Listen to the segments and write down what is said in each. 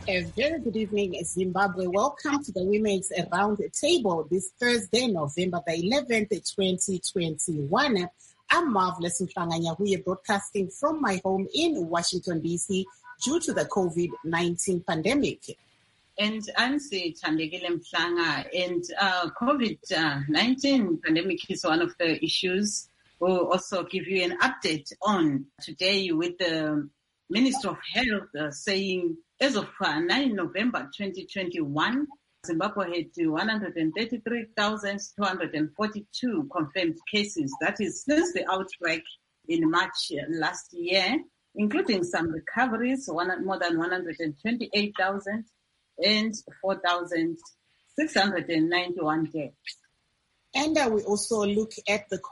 A very good evening, Zimbabwe. Welcome to the Women's Round Table this Thursday, November the 11th, 2021. I'm Marvelous Mhlanganya, we are broadcasting from my home in Washington, D.C. due to the COVID-19 pandemic. And I'm Thandekile Mhlanga, and COVID-19 pandemic is one of the issues. We'll also give you an update on today with the Minister of Health saying as of 9 November 2021, Zimbabwe had 133,242 confirmed cases. That is since the outbreak in March last year, including some recoveries, more than 128,000 and 4,691 deaths. And we also look at the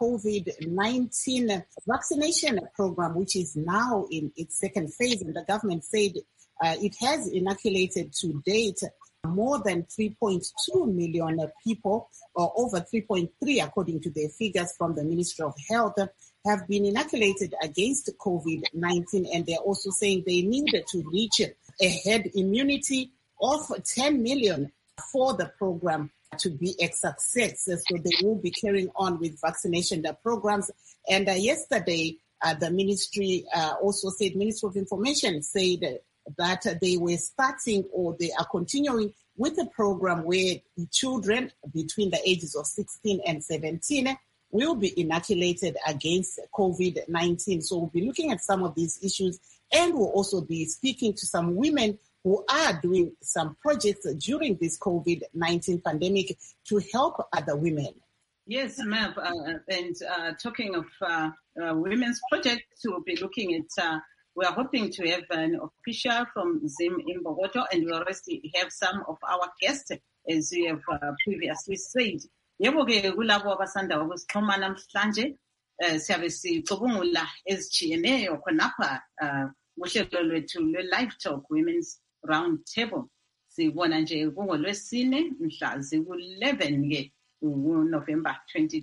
COVID-19 vaccination program, which is now in its second phase. And the government said it has inoculated to date more than 3.2 million people, or over 3.3 according to the figures from the Ministry of Health, have been inoculated against COVID-19. And they're also saying they needed to reach a herd immunity of 10 million for the program to be a success. So they will be carrying on with vaccination programs. And yesterday, the ministry also said, Ministry of Information said that they were starting, or they are continuing with a program where children between the ages of 16 and 17 will be inoculated against COVID-19. So we'll be looking at some of these issues, and we'll also be speaking to some women who are doing some projects during this COVID-19 pandemic to help other women. Yes, Mav, and talking of women's projects, we'll be looking at, we are hoping to have an official from Zim in Bogota, and we already have some of our guests, as we have previously said. Yebo-ke kulabo abasanda ukusixhuma namhlanje, siyabe sicubungula ezitshiyeneyo khonapha kuhlelo lwethu lwe-Live Talk Women's Round Table. Sibona nje kungolwesine mhla ziku-11 November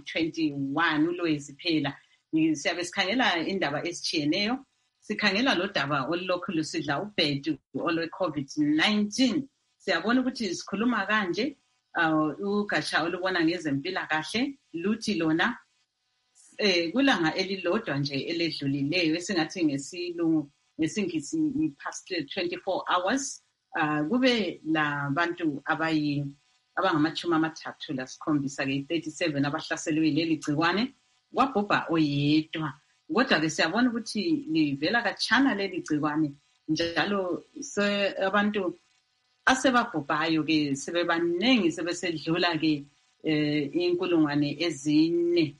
2021 uLwezi phela. Siyabe sikhangela indaba ezitshiyeneyo. Sikhangela lo daba olulokhu lusidla ubhedu olwe-COVID-19. Siyabona ukuthi sikhuluma kanje ugatsha olubona ngezempilakahle luthi lona kulanga elilodwa nje eledlulileyo esingathi ngesilungu ngesingisi past 24 hours kube labantu abangama-37 ke 37 abahlaselwe yileli gciwane, kwabhubha oyedwa. Kodwa ke siyabona ukuthi livela katshana leli gciwane, njalo abantu asebabhubhayo ke sebebanengi, sebesedlula ke inkulungwane ezine,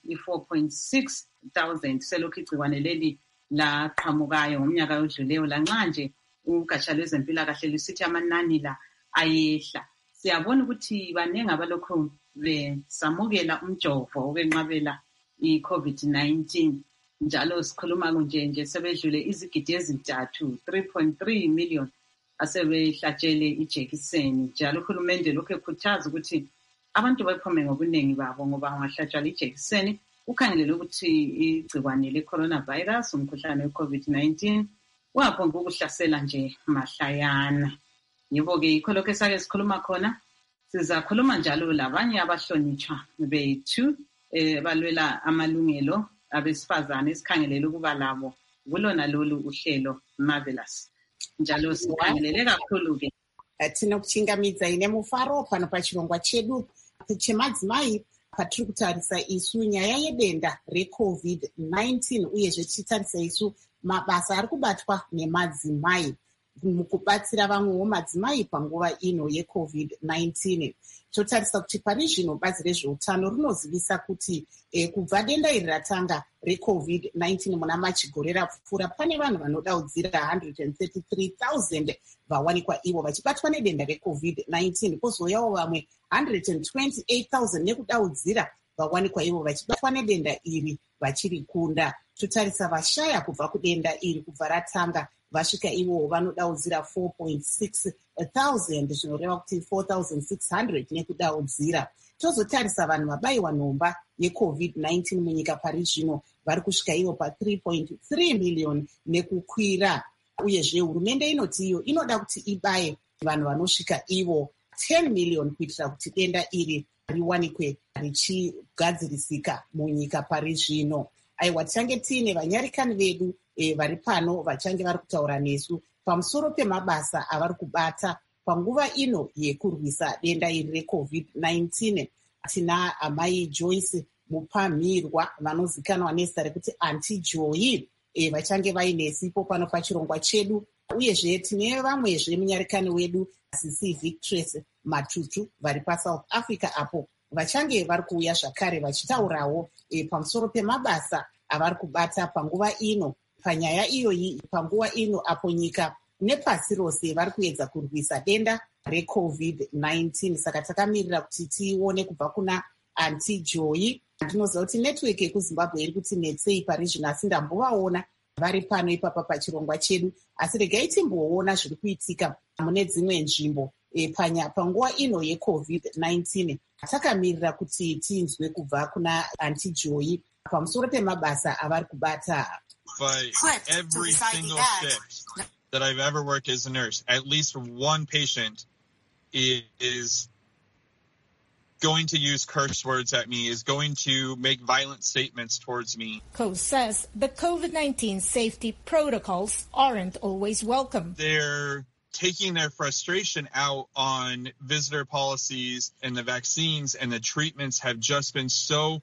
4.6 thousand selokhu igciwane leli laqhamukayo ngomnyaka odluleyo. Lanxa nje ugatsha lwezempilakahle lusithi amanani la ayehla, siyabona ukuthi baningi abalokhu besamukela umjovo wokwenqabela i-COVID-19. Njalo sikhuluma nje sebedlule izigidi ezintathu, 3.3 million asebehlatshele ijekiseni. Njalo uhulumende lokhu ekhuthaza ukuthi abantu bephume ngobuningi babo, ngoba ungahlatshwa ijekiseni ukhangelele ukuthi igciwane le-coronavirus, umkhuhlane we-COVID-19, waphonga ukuhlasela nje mahlayana. Yibo-ke yikho lokho esake sikhuluma khona. Sizakhuluma njalo labanye abahlonitshwa bethu balwela amalungelo abesifazane, sikhangelele ukuba labo kulona lolu uhlelo Marvelous. Njalo sikhangelele kakhulu-ke tino kuchingamidza ine mufaro pano pachirongwa chedu chemadzimai patiri kutarisa isu nyaya yedenda reCOVID-19, uyezve tichitarisa isu mabasa ari kubatwa nemadzimai mukubatsira vamwewo madzimai panguva ino yeCOVID-19. Totarisa kuti pari zvino bazi rezveutano rinozivisa kuti kubva denda iri ratanga reCOVID-19 muna machigore rapfuura, pane vanhu vanodaudzira 133,000 vawanikwa ivo vachibatwa nedenda reCOVID-19, kwozouyawo vamwe 128,000 nekudaudzira vawanikwa ivo vachibatwa nedenda iri vachiri kunda. Totarisa vashaya kubva kudenda iri kubva ratanga vasvika ivo vanodaudzira 4.6 thousand, zvinoreva kuti 4,600 nekudaudzira. Tozotarisa vanhu vabayiwa nhomba yeCOVID-19 munyika pari zvino vari kusvika ivo pa3.3 million nekukwira. Uyezve hurumende inoti iyo inoda kuti ibaye vanhu vanosvika ivo 10 million kuitira kuti denda iri riwanikwe richigadzirisika munyika pari zvino. Aiwa, tichange tiine vanyarikani vedu vari pano vachange vari kutaura nesu pamusoro pemabasa avari kubata panguva ino yekurwisa denda iri reCOVID-19. Tina amai Joyce Mupamirwa vanozikanwa nezita rekuti Aunty Joy vachange vainesipo pano pachirongwa chedu, uyezve tine vamwezve munyarikani wedu Sisi Victress Matutu vari paSouth Africa apo vachange vari kuuya zvakare vachitaurawo pamusoro pemabasa avari kubata panguva ino panyaya iyoyi, panguva ino apo nyika nepasi rose vari kuedza kurwisa denda reCOVID-19. Saka takamirira kuti tione kubva kuna Aunty Joy. Ndinoziva kuti netiweki yekuZimbabwe iri kuti netsei pari zvino, asi ndambovaona vari pano ipapa pachirongwa chedu, asi regai timboona zviri kuitika mune dzimwe nzvimbo panguva ino yeCOVID-19. Takamirira kuti tinzwe kubva kuna Aunty Joy pamusoro pemabasa avari kubata. But every single shift that I've ever worked as a nurse, at least one patient is going to use curse words at me, is going to make violent statements towards me. Coase says the COVID-19 safety protocols aren't always welcome. They're taking their frustration out on visitor policies and the vaccines, and the treatments have just been so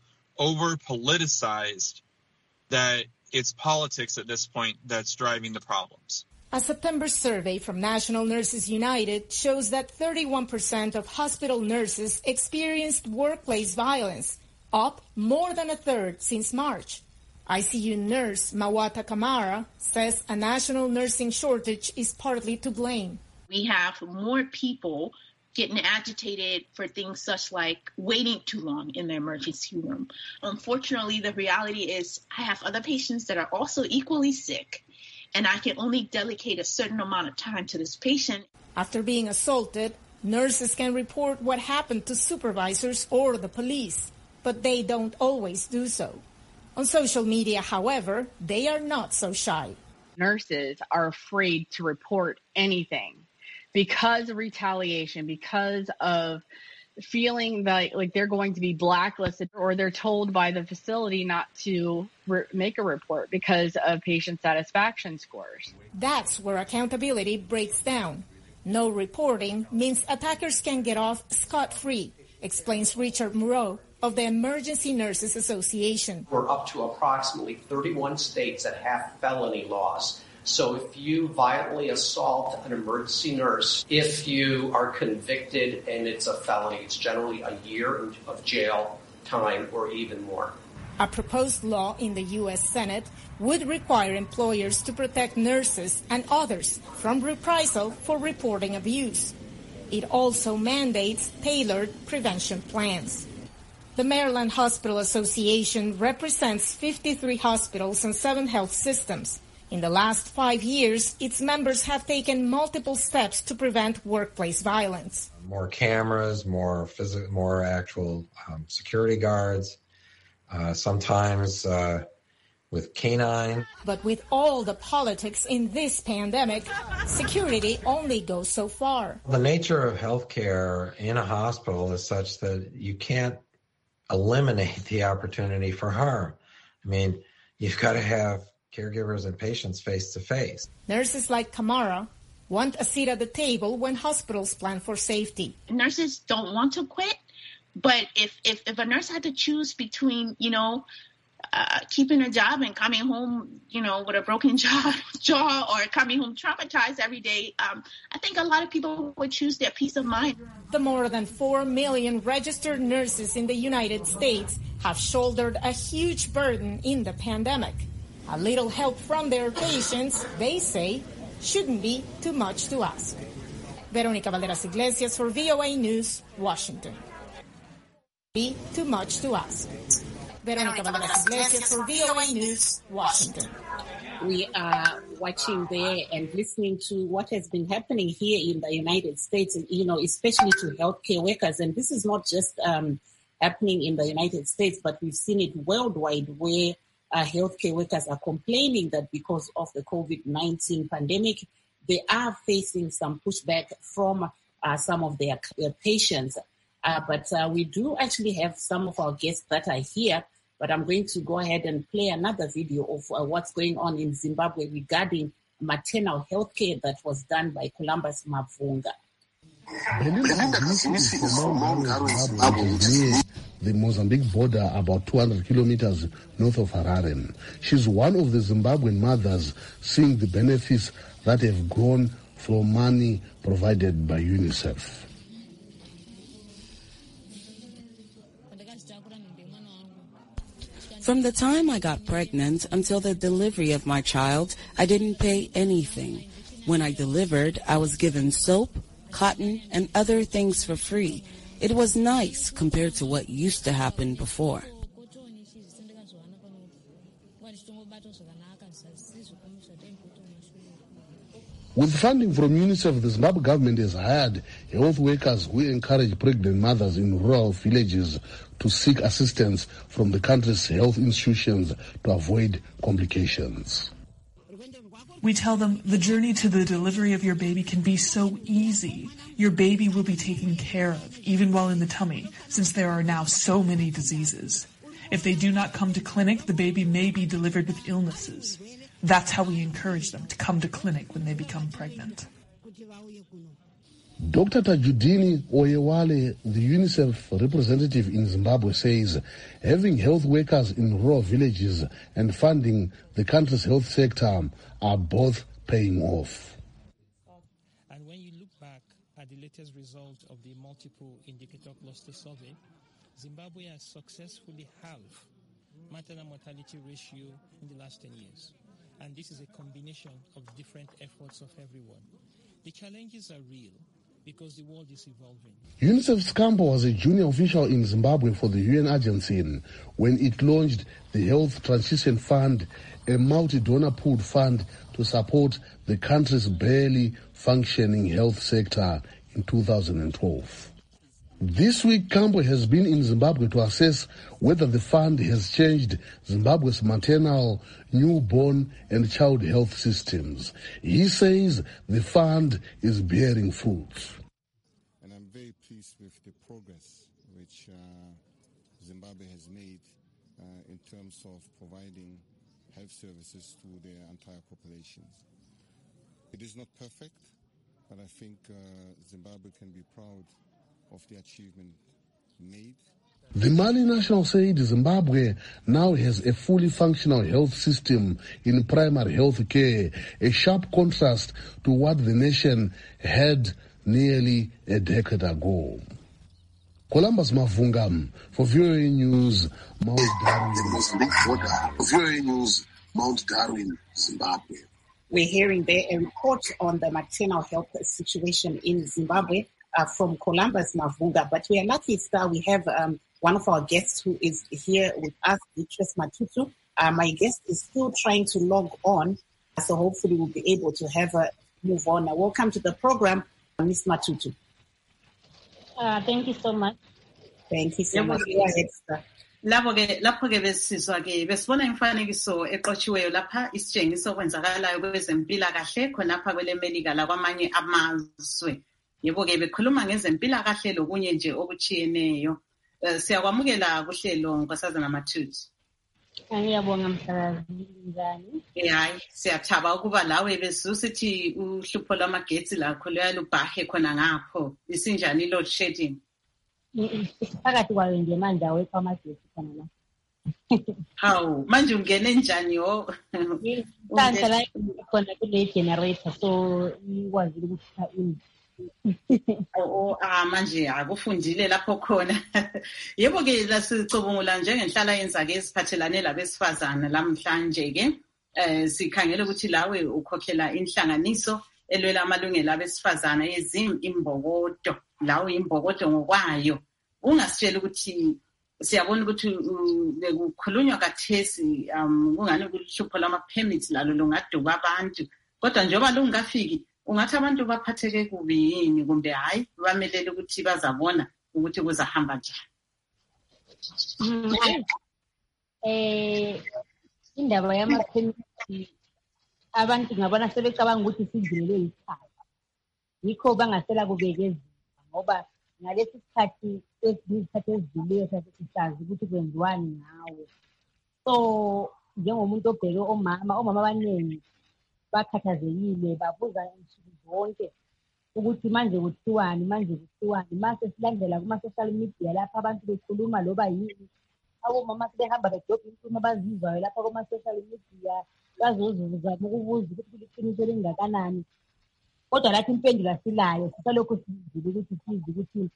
over-politicized that it's politics at this point that's driving the problems. A September survey from National Nurses United shows that 31% of hospital nurses experienced workplace violence, up more than a third since March. ICU nurse Mawata Kamara says a national nursing shortage is partly to blame. We have more people getting agitated for things such like waiting too long in the emergency room. Unfortunately, the reality is I have other patients that are also equally sick, and I can only dedicate a certain amount of time to this patient. After being assaulted, nurses can report what happened to supervisors or the police, but they don't always do so. On social media, however, they are not so shy. Nurses are afraid to report anything because of retaliation, because of feeling like they're going to be blacklisted, or they're told by the facility not to make a report because of patient satisfaction scores. That's where accountability breaks down. No reporting means attackers can get off scot-free, explains Richard Moreau of the Emergency Nurses Association. We're up to approximately 31 states that have felony laws. So if you violently assault an emergency nurse, if you are convicted and it's a felony, it's generally a year of jail time or even more. A proposed law in the U.S. Senate would require employers to protect nurses and others from reprisal for reporting abuse. It also mandates tailored prevention plans. The Maryland Hospital Association represents 53 hospitals and 7 health systems. In the last 5 years, its members have taken multiple steps to prevent workplace violence. More cameras, more actual security guards, sometimes with canine. But with all the politics in this pandemic, security only goes so far. The nature of healthcare in a hospital is such that you can't eliminate the opportunity for harm. I mean, you've got to have caregivers and patients face to face. Nurses like Kamara want a seat at the table when hospitals plan for safety. Nurses don't want to quit, but if a nurse had to choose between, keeping a job and coming home, with a broken jaw or coming home traumatized every day, I think a lot of people would choose their peace of mind. The more than 4 million registered nurses in the United States have shouldered a huge burden in the pandemic. A little help from their patients, they say, shouldn't be too much to ask. Veronica Valderas Iglesias for VOA News, Washington. Be too much to ask. Veronica Valderas Iglesias for VOA News, Washington. We are watching there and listening to what has been happening here in the United States, especially to healthcare workers. And this is not just happening in the United States, but we've seen it worldwide where healthcare workers are complaining that because of the COVID-19 pandemic, they are facing some pushback from some of their patients. But we do actually have some of our guests that are here. But I'm going to go ahead and play another video of what's going on in Zimbabwe regarding maternal health care that was done by Columbus Mavunga. The Mozambique border, about 200 kilometers north of Harare. She's one of the Zimbabwean mothers seeing the benefits that have grown from money provided by UNICEF. From the time I got pregnant until the delivery of my child, I didn't pay anything. When I delivered, I was given soap, cotton, and other things for free. It was nice compared to what used to happen before. With funding from UNICEF, the Zimbabwe government has hired health workers who encourage pregnant mothers in rural villages to seek assistance from the country's health institutions to avoid complications. We tell them the journey to the delivery of your baby can be so easy. Your baby will be taken care of, even while in the tummy, since there are now so many diseases. If they do not come to clinic, the baby may be delivered with illnesses. That's how we encourage them to come to clinic when they become pregnant. Dr. Tajudini Oyewale, the UNICEF representative in Zimbabwe, says having health workers in rural villages and funding the country's health sector are both paying off. And when you look back at the latest result of the multiple indicator cluster survey, Zimbabwe has successfully halved maternal mortality ratio in the last 10 years. And this is a combination of different efforts of everyone. The challenges are real because the world is evolving. UNICEF's Campo was a junior official in Zimbabwe for the UN agency when it launched the Health Transition Fund, a multi-donor pooled fund to support the country's barely functioning health sector in 2012. This week, Campo has been in Zimbabwe to assess whether the fund has changed Zimbabwe's maternal, newborn, and child health systems. He says the fund is bearing fruit. And I'm very pleased with the progress which Zimbabwe has made in terms of providing health services to their entire populations. It is not perfect, but I think Zimbabwe can be proud of the achievement made. The Mali national said Zimbabwe now has a fully functional health system in primary health care, a sharp contrast to what the nation had nearly a decade ago. Columbus Mavunga for VOA News, Mount Darwin. The Mozambique border for VOA News, Mount Darwin, Zimbabwe. We're hearing there a report on the maternal health situation in Zimbabwe from Columbus Mavunga. But we are lucky, Star, we have one of our guests who is here with us, Beatrice Matutu. My guest is still trying to log on, so hopefully we'll be able to have her move on. Welcome to the program, Ms. Matutu. Thank you so much. Thank you so much. Go ahead, Star. Lapho-ke besizwa-ke besibona imfanekiso eqotshiweyo lapha isitshengiso okwenzakalayo kwezempilakahle khonapha kwele Melika lakwamanye amazwe. Yebo-ke bekhuluma ngezempilakahle lokunye nje okutshiyeneyo. Siyakwamukela kuhlelo Nkosazana Matutu. Ngiyabonga mhlakazi njani? Hayi, siyathaba ukuba lawe besusithi uhlupho lwamagetsi lakho luyalubhahe khona ngapho. Isinjani load shedding? Phakathi kwayo nje manje awekho amagetsi khona la. Hawu, manje ungene njani ho? Manje la khona kule generator so ikwazi ukukhipha indlu. Manje akufundile lapho khona. Yebo-ke lasicubungula njengenhlala yenza-ke esiphathelane labesifazana lamhlanje ke sikhangele ukuthi lawe ukhokhela inhlanganiso elwela amalungelo abesifazana yezim imbokodo. Lawe imbokodo ngokwayo. Ungasitshela ukuthi siyabona ukuthi bekukhulunywa kathesi kungani kuhlupho lama-permits lalo lungaduba abantu. Kodwa njengoba lungafiki ungathi abantu baphatheke kubi yini kumbe hayi bamelele ukuthi bazabona ukuthi kuzahamba njani. Indaba yama-permits abantu ngabona sebecabanga ukuthi sidlulele isikhathi. Yikho bangasela kubekezela ngoba ngalesi sikhathi esikhathi ezidileyo sasesazi ukuthi kwenziwani ngawe. So njengomuntu obheke omama abaningi bakhathazekile babuza insuku zonke ukuthi manje kuthiwani mase silandela kuma-social media lapha abantu bekhuluma loba yini. Abomama sebehamba bedobha inkulumo abazizwayo lapha kuma-social media bazozuza ukubuza ukuthi liqiniso elingakanani. Kodwa lathi impendulo asilayo sisalokhu sizile ukuthi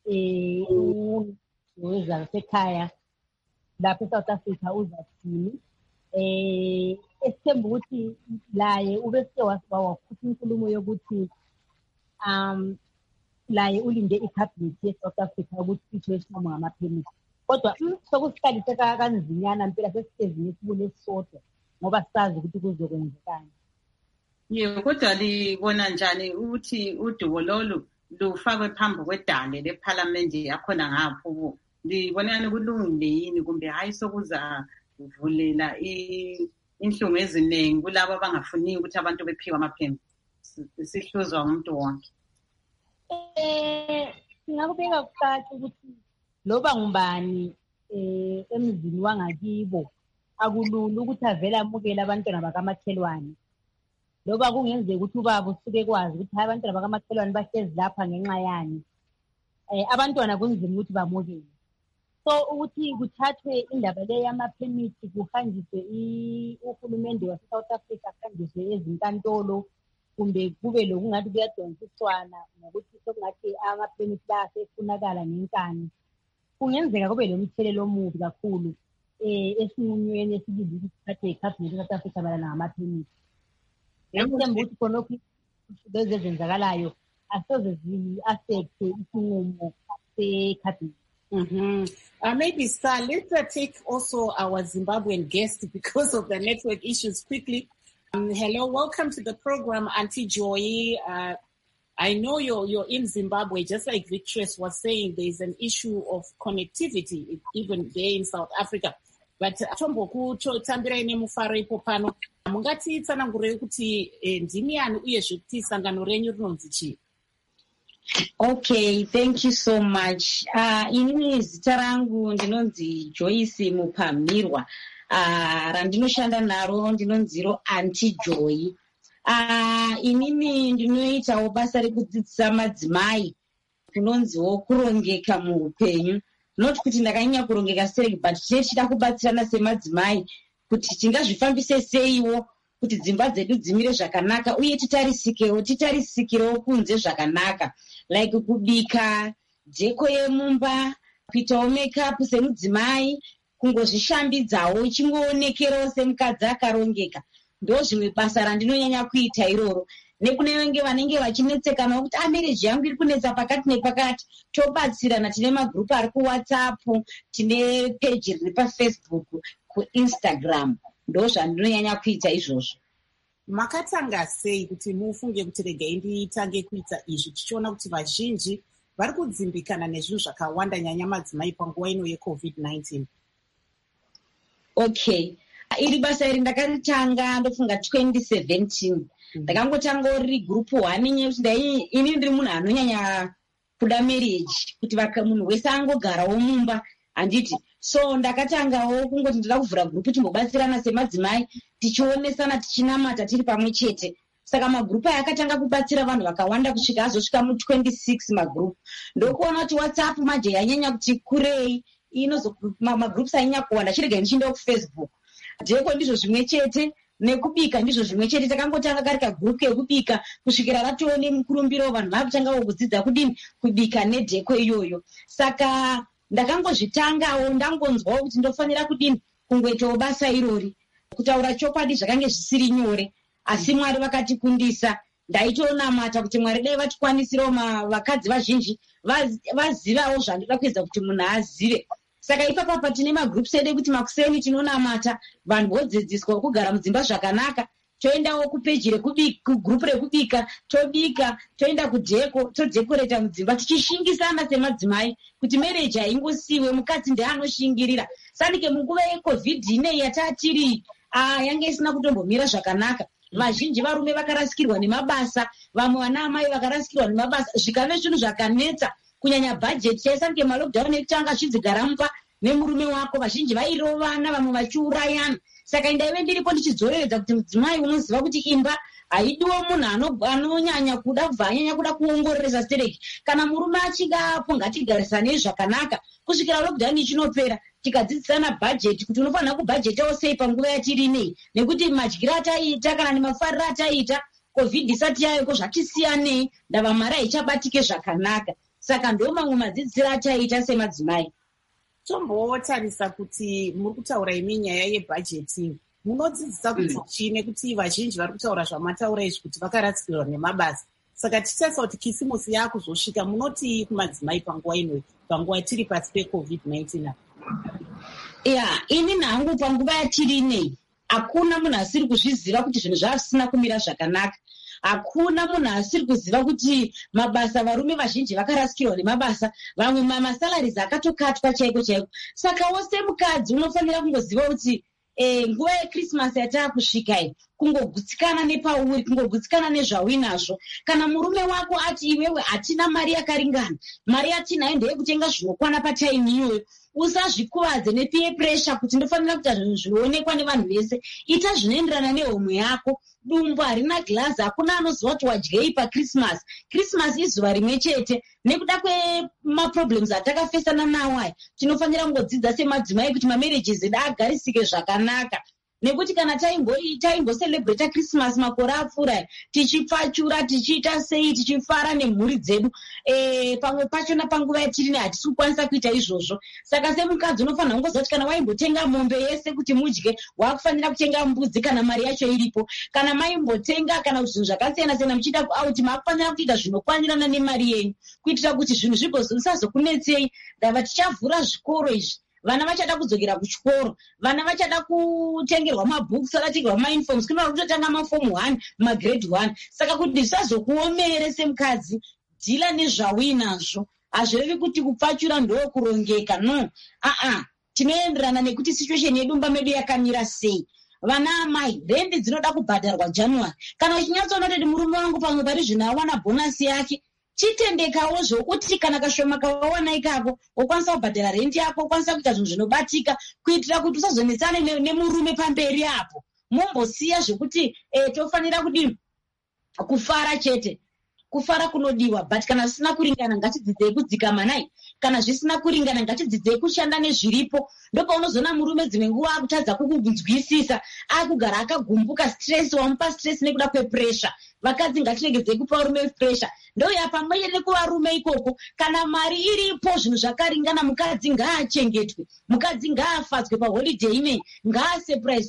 wezasekhaya lapha eSouth Africa uzathini. Esithemba ukuthi laye ube sike wakhupha inkulumo yokuthi laye ulinde i-cabinet ye-South Africa ukuthi isinqumo ngama-permit. Kodwa sokusiqalise kanzinyana mpela sesisezini esibule esisodwa ngoba sazi ukuthi kuzokwenzekani. Yebo, kodwa libona njani ukuthi udubo lolu lufakwe phambi kwedale lephalamende yakhona ngapho? Libonani kulungile yini kumbe hayi sokuzavulela inhlungu eziningi kulabo abangafuni ukuthi abantu bephiwe amaphembe sihluzwa ngumuntu wonke? Ngakubeka kucaca ukuthi loba ngubani emzini wangakibo akulula ukuthi avele amukele abantwana bakamakhelwane. Loba kungenzeka ukuthi ubaba usuke kwazi ukuthi hayi abantwana bakamakhelwane bahlezi lapha ngenxa yani. Abantwana kunzima ukuthi bamukele. So ukuthi kuthathwe indaba le yama-permit kuhanjiswe uhulumende wase-South Africa ahanjiswe ezinkantolo kumbe kube lokungathi kuyadonsiswana ngokuthi sokungathi ama-permit la asefunakala ngenkani. Kungenzeka kube lomthelelo omubi kakhulu esinqunyweni esibizwa ukuthi sithathe i-cabinet e-South Africa malana ngama-permit. Ngiyethemba ukuthi khonokho lezi ezenzakalayo asoze zi-affecte isinqumo se-cabinet. Maybe, Sir, let's take also our Zimbabwean guest because of the network issues quickly. Hello, welcome to the program, Auntie Joy. I know you're in Zimbabwe, just like Victress was saying, there's an issue of connectivity, even there in South Africa. But Tomboku tambira ine mufaro ipo pano. Mungati tsanangure kuti ndimi ani uye kuti sangano renyu rinonzi chii? Okay, thank you so much. Inini zita rangu ndinonzi Joyce Mupamirwa. Randinoshanda naro ndinonziro Auntie Joy. Inini ndinoitawo basa rekudzidzisa madzimai kunonziwo kurongeka muupenyu. Not kuti ndakanyanya kurongeka sei, but tichida kubatsirana semadzimai kuti tingazvifambise seiwo kuti dzimba dzedu dzimire zvakanaka uye titarisikirewo kunze zvakanaka, like kubika, jeko yemumba, kuitawo makeup semudzimai, kungozvishambidzawo uchingoonekerawo semukadzi akarongeka. Ndo zvimwe basa randinonyanya kuita iroro. Nekunenge vanenge vachinetsekana kuti marriage yangu iri kunetsa pakati nepakati, tobatsirana. Tine magrupu ari kuWhatsApp, tine page riri paFacebook, kuInstagram. Ndo zvandinonyanya kuita izvozvo. Makatanga sei kuti mufunge kuti regai nditange kuita izvi tichiona kuti vazhinji vari kudzimbikana nezvinhu zvakawanda nyanya madzimai panguva ino yeCovid-19? Okay, iri basa iri ndakaritanga ndofunga 2017. Ndakangotanga riri group 1 nyekuti ini ndiri munhu anonyanya kuda marriage, kuti munhu wese angogarawo mumba handiti. So ndakatangawo kungoti ndoda kuvhura group timbobatsirana semadzimai, tichionesana, tichinamata tiri pamwe chete. Saka magrupu aya akatanga kubatsira vanhu vakawanda kusvika azosvika mu26 magrupu. Ndokuona kuti WhatsApp manje yanyanya kuti kurei, magrupu anyanya kuwanda, chirega ndichinda kuFacebook. Jeko ndizvo zvimwe chete, nekubika ndizvo zvimwe chete. Takangotanga kari kagrupu kekubika kusvikira ratoone mukurumbiro vanhu vakutanga kudzidza kudini kubika nejeko iyoyo. Saka ndakangozvitangawo ndangonzwawo kuti ndofanira kudini kungoitawo basa irori. Kutaura chokwadi zvakange zvisiri nyore, asi Mwari vakatikundisa. Ndaitonamata kuti Mwari dai vatikwanisirawo vakadzi vazhinji vazivawo zvandoda kuedza kuti munhu azive. Saka ipapa tine magrupu edu kuti makuseni tinonamata, vanhu vodzidziswa kugara mudzimba zvakanaka. Toendawo kupeji kugrupu rekubika, tobika, toenda kujeko, todhekoreta mudzimba, tichishingisana semadzimai kuti marriage haingosiwe mukadzi ndiye anoshingirira. Sandike munguva yeCovid ineyi yatatiri yanga isina kutombomira zvakanaka. Vazhinji varume vakarasikirwa nemabasa, vamwe vana amai vakarasikirwa nemabasa, zvikave zvinhu zvakanetsa kunyanya bhajeti yaisa ngemalockdown ekuti angazvidzigara mumba nemurume wako. Vazhinji vairovana, vamwe vachiurayana. Saka ndaive ndiripo ndichidzoreredza kuti mudzimai unoziva kuti imba haidiwo munhu anonyanya kuda kubva anyanya kuda kuongororesa stereki. Kana murume achinge apo ngatigarisane zvakanaka kusvikira lockdown ichinopera, tikadzidzisana bhajeti kuti unofanira kubhajetawo sei panguva yatiri nei, nekuti madyiro ataita kana nemafariro ataita covid isati yayoko zvatisiyanei, ndava mari haichabatike zvakanaka. Saka ndo mamwe madzidziro ataita semadzimai. Tombotarisa kuti muri kutaura imi nyaya yebhajeting, munodzidzisa kuti chii, nekuti vazhinji vari kutaura zvamataura izvi kuti vakarasikirwa nemabasa. Saka tichitarisira kuti kisimusi yaakuzosvika, munoti kumadzimai panguva ino, panguva tiri pasi pecovid-19? Ini nangu panguva yatiri inei hakuna munhu asiri kuzviziva kuti zvinhu zvisina kumira zvakanaka. Hakuna munhu asiri kuziva kuti mabasa, varume vazhinji vakarasikirwa nemabasa, vamwe masalarizi akatokatwa chaiko chaiko. Saka wose mukadzi unofanira kungoziva kuti nguva yeChristmas yataakusvika iyi, kungogutsikana nepauri, kungogutsikana nezvauinazvo. Kana murume wako ati iwewe hatina mari yakaringana, mari yatinayo ndeyekutenga zvinokwana pataimu iyoyo, usazvikuvadze nepeer pressure kuti ndofanira kuita zvinhu zvinoonekwa nevanhu vese. Ita zvinoenderana nehomwe yako. Dumbu harina glazi, hakuna anoziva kuti wadyei paChristmas. Christmas izuva rimwe chete. Nekuda kwemaproblems atakafesana nawo aya, tinofanira kungodzidza semadzimai kuti mamarriages edu agarisike zvakanaka. Nekuti kana taimboserebrata Christmas makore apfuura, tichipfachura, tichiita sei, tichifara nemhuri dzedu, pamwe pachona panguva yatiri hatisi kukwanisa kuita izvozvo. Saka semukadzi unofanira kungoziva kuti kana waimbotenga mombe yese kuti mudye, wakufanira kutenga mbudzi kana mari yacho iripo. Kana maimbotenga kana kuti zvinhu zvakasiyana-siyana muchiita kuauti, makufanira kuita zvinokwanirana nemari yenyu, kuitira kuti zvinhu zvisazokunetsei. Ndava tichavhura zvikoro izvi, vana vachada kudzokera kuchikoro, vana vachada kutengerwa mabhuku, akatengerwa mauniforms, kunoda kutotanga mafomu 1, magrade 1. Saka kuti zvisazokuomere semukadzi, dhila nezvauinazvo. Hazvirevi kuti kupfachura ndo kurongeka, no. Tinoenderana nekuti situation yedumba medu yakamira sei. Vana amai, rendi dzinoda kubhadharwa January. Kana uchinyatsoona kuti murume wangu pamwe pari zvino awana bonasi yake, chitendekawo zvokuti kana kashoma kawawana ikako, ukwanisa kubhadhara rendi yako, ukwanisa kuita zvinhu zvinobatika, kuitira kuti usazonetsane nemurume pamberi apo. Mumbosiya zvokuti tofanira kudini, kufara chete. Kufara kunodiwa, but kana zvisina kuringana ngatidzidzei kudzika manai. Kana zvisina kuringana ngatidzidzei kushanda nezviripo. Ndopaunozoona murume dzimwe nguva akutadza kukunzwisisa, akugara akagumbuka, stress, wamupa stress nekuda kwepressure. Vakadzi ngatiregedzei kupa varume pressure. Ndoya pamwe nekuvarume ikoko, kana mari iripo zvinhu zvakaringana, mukadzi ngaachengetwe, mukadzi ngaafadzwe paholiday inei, ngaasurprise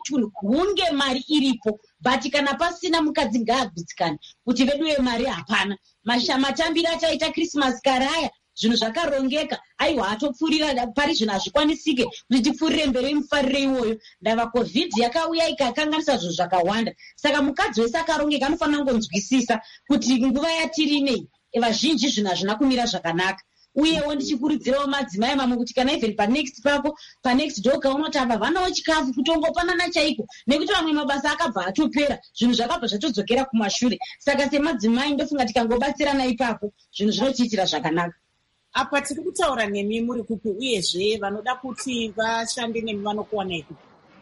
hunge mari iripo. But kana pasina, mukadzi ngaagutsikane kuti vedu mari hapana. Matambiro ataita Christmas kare aya, zvinhu zvakarongeka, aiwa atopfurira pari zvinhu hazvikwanisike kuti tipfurire mberi mufariro iwoyo. Ndava covid yakauya ikakanganisa zvinhu zvakawanda. Saka mukadzi wese akarongeka anofanira kungonzwisisa kuti nguva yatiri inei vazhinji zvinhu hazvina kumira zvakanaka. Uyewo ndichikurudzirawo madzimai mamwe kuti kana even panext pako, panext doga unoti apa vanawo chikafu kutongopanana chaiko, nekuti vamwe mabasa akabva atopera, zvinhu zvakabva zvatodzokera kumashure. Saka semadzimai ndofunga tikangobatsirana ipapo zvinhu zvinotiitira zvakanaka. Apa tiri kutaura nemi muri kupi, uyezve vanoda kuti vashande nemi vanokuwanai kupi?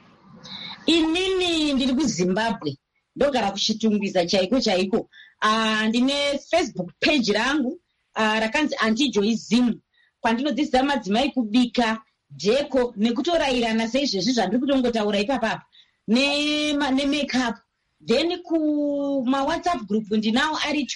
Inini ndiri kuZimbabwe, ndogara kuchitungwiza chaiko chaiko. Ndine Facebook page rangu rakanzi Antijoyism, kwandinodzidzisa madzimai kubika, dheko nekutorayirana seizvezvi zvandiri kutongotaura ipapapa, nemakeup. Then kumawhatsapp group ndinawo ari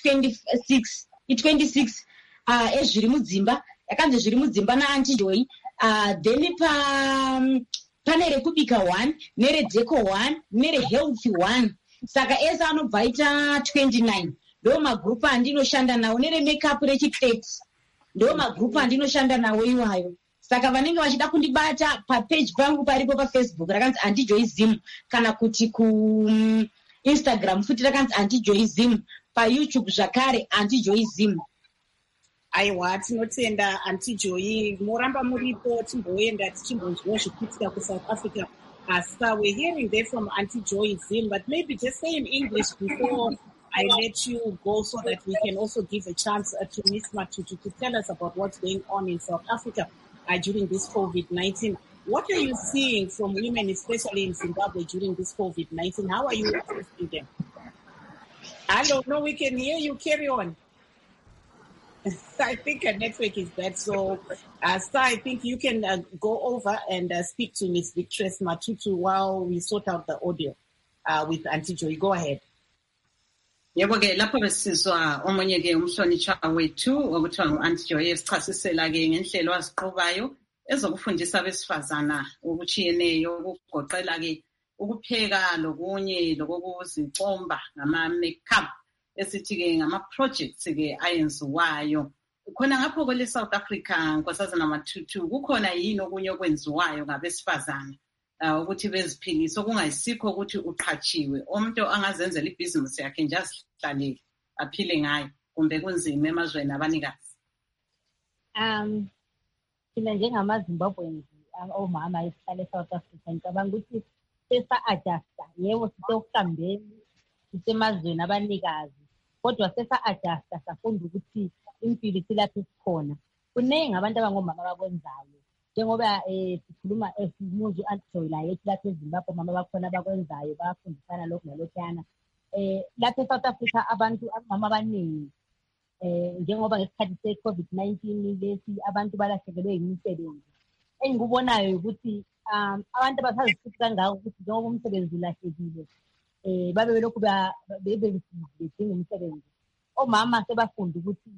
26 ezviri mudzimba, yakanzi zviri mudzimba naAntijoy. Then pane rekubika 1, neredheko 1, nerehealthy 1. Saka ese anobva aita 29. Ndo magrupu andinoshanda nawo, neremakeup rechi30 ndo magrupu andinoshanda nawo iwayo. Saka vanenge vachida kundibata papage pangu paripo paFacebook rakanzi Antijoyism, kana kuti kuInstagram futi rakanzi Antijoyism, paYouTube zvakare Antijoyism. Aiwa, tinotenda Antijoy, moramba muripo, timboenda tichimbonzwa zvikuitika kuSouth Africa. So we're hearing that from Auntie Joy Zim, but maybe just say in English before I let you go so that we can also give a chance to Ms. Matutu to tell us about what's going on in South Africa during this COVID-19. What are you seeing from women, especially in Zimbabwe, during this COVID-19? How are you assisting them? Hello, no, we can hear you. Carry on. I think our network is bad. So, I think you can go over and speak to Ms. Victress Matutu while we sort out the audio with Auntie Joy. Go ahead. Yebo ke lapho besizwa omunye ke umhlonishwa wethu okuthiwa ngu-Auntie Joy esichasisela ke ngenhlelo aziqhubayo ezokufundisa abesifazana okuchiyeneyo ukugoqela ke ukupheka lokunye lokuzicomba ngama-makeup esithi ke ngama-projects ke ayenziwayo khona ngapho kwele South Africa Nkosazana Matutu kukhona yini okunye okwenziwayo ngabesifazana ukuthi beziphilise okungayisikho ukuthi uqhatshiwe umuntu angazenzela ibhizinisi yakhe nje azihlalele aphile ngayo kumbe kunzima emazweni abanikazi thina njengamaZimbabweans omama esihlala eSouth Africa ngicabanga ukuthi sesa-adjusta yebo sisekuhambeni sisemazweni abanikazi kodwa sesa-adjusta safunda ukuthi impilo silapho esikhona kuningi abantu abangomama abakwenzayo njengoba sikhuluma simuzi u-Antijoy yethi lapho eZimbabwe omama bakhona abakwenzayo bayafundisana lokhu nalokhuyana lapho eSouth Africa abamama abaningi njengoba ngesikhathi se-COVID-19 lesi abantu balahlekelwe yimisebenzi engikubonayo ukuthi abantu abasazisithi kangako ukuthi njengoba umsebenzi ulahlekile babe belokhu bedinga umsebenzi omama sebafunda ukuthi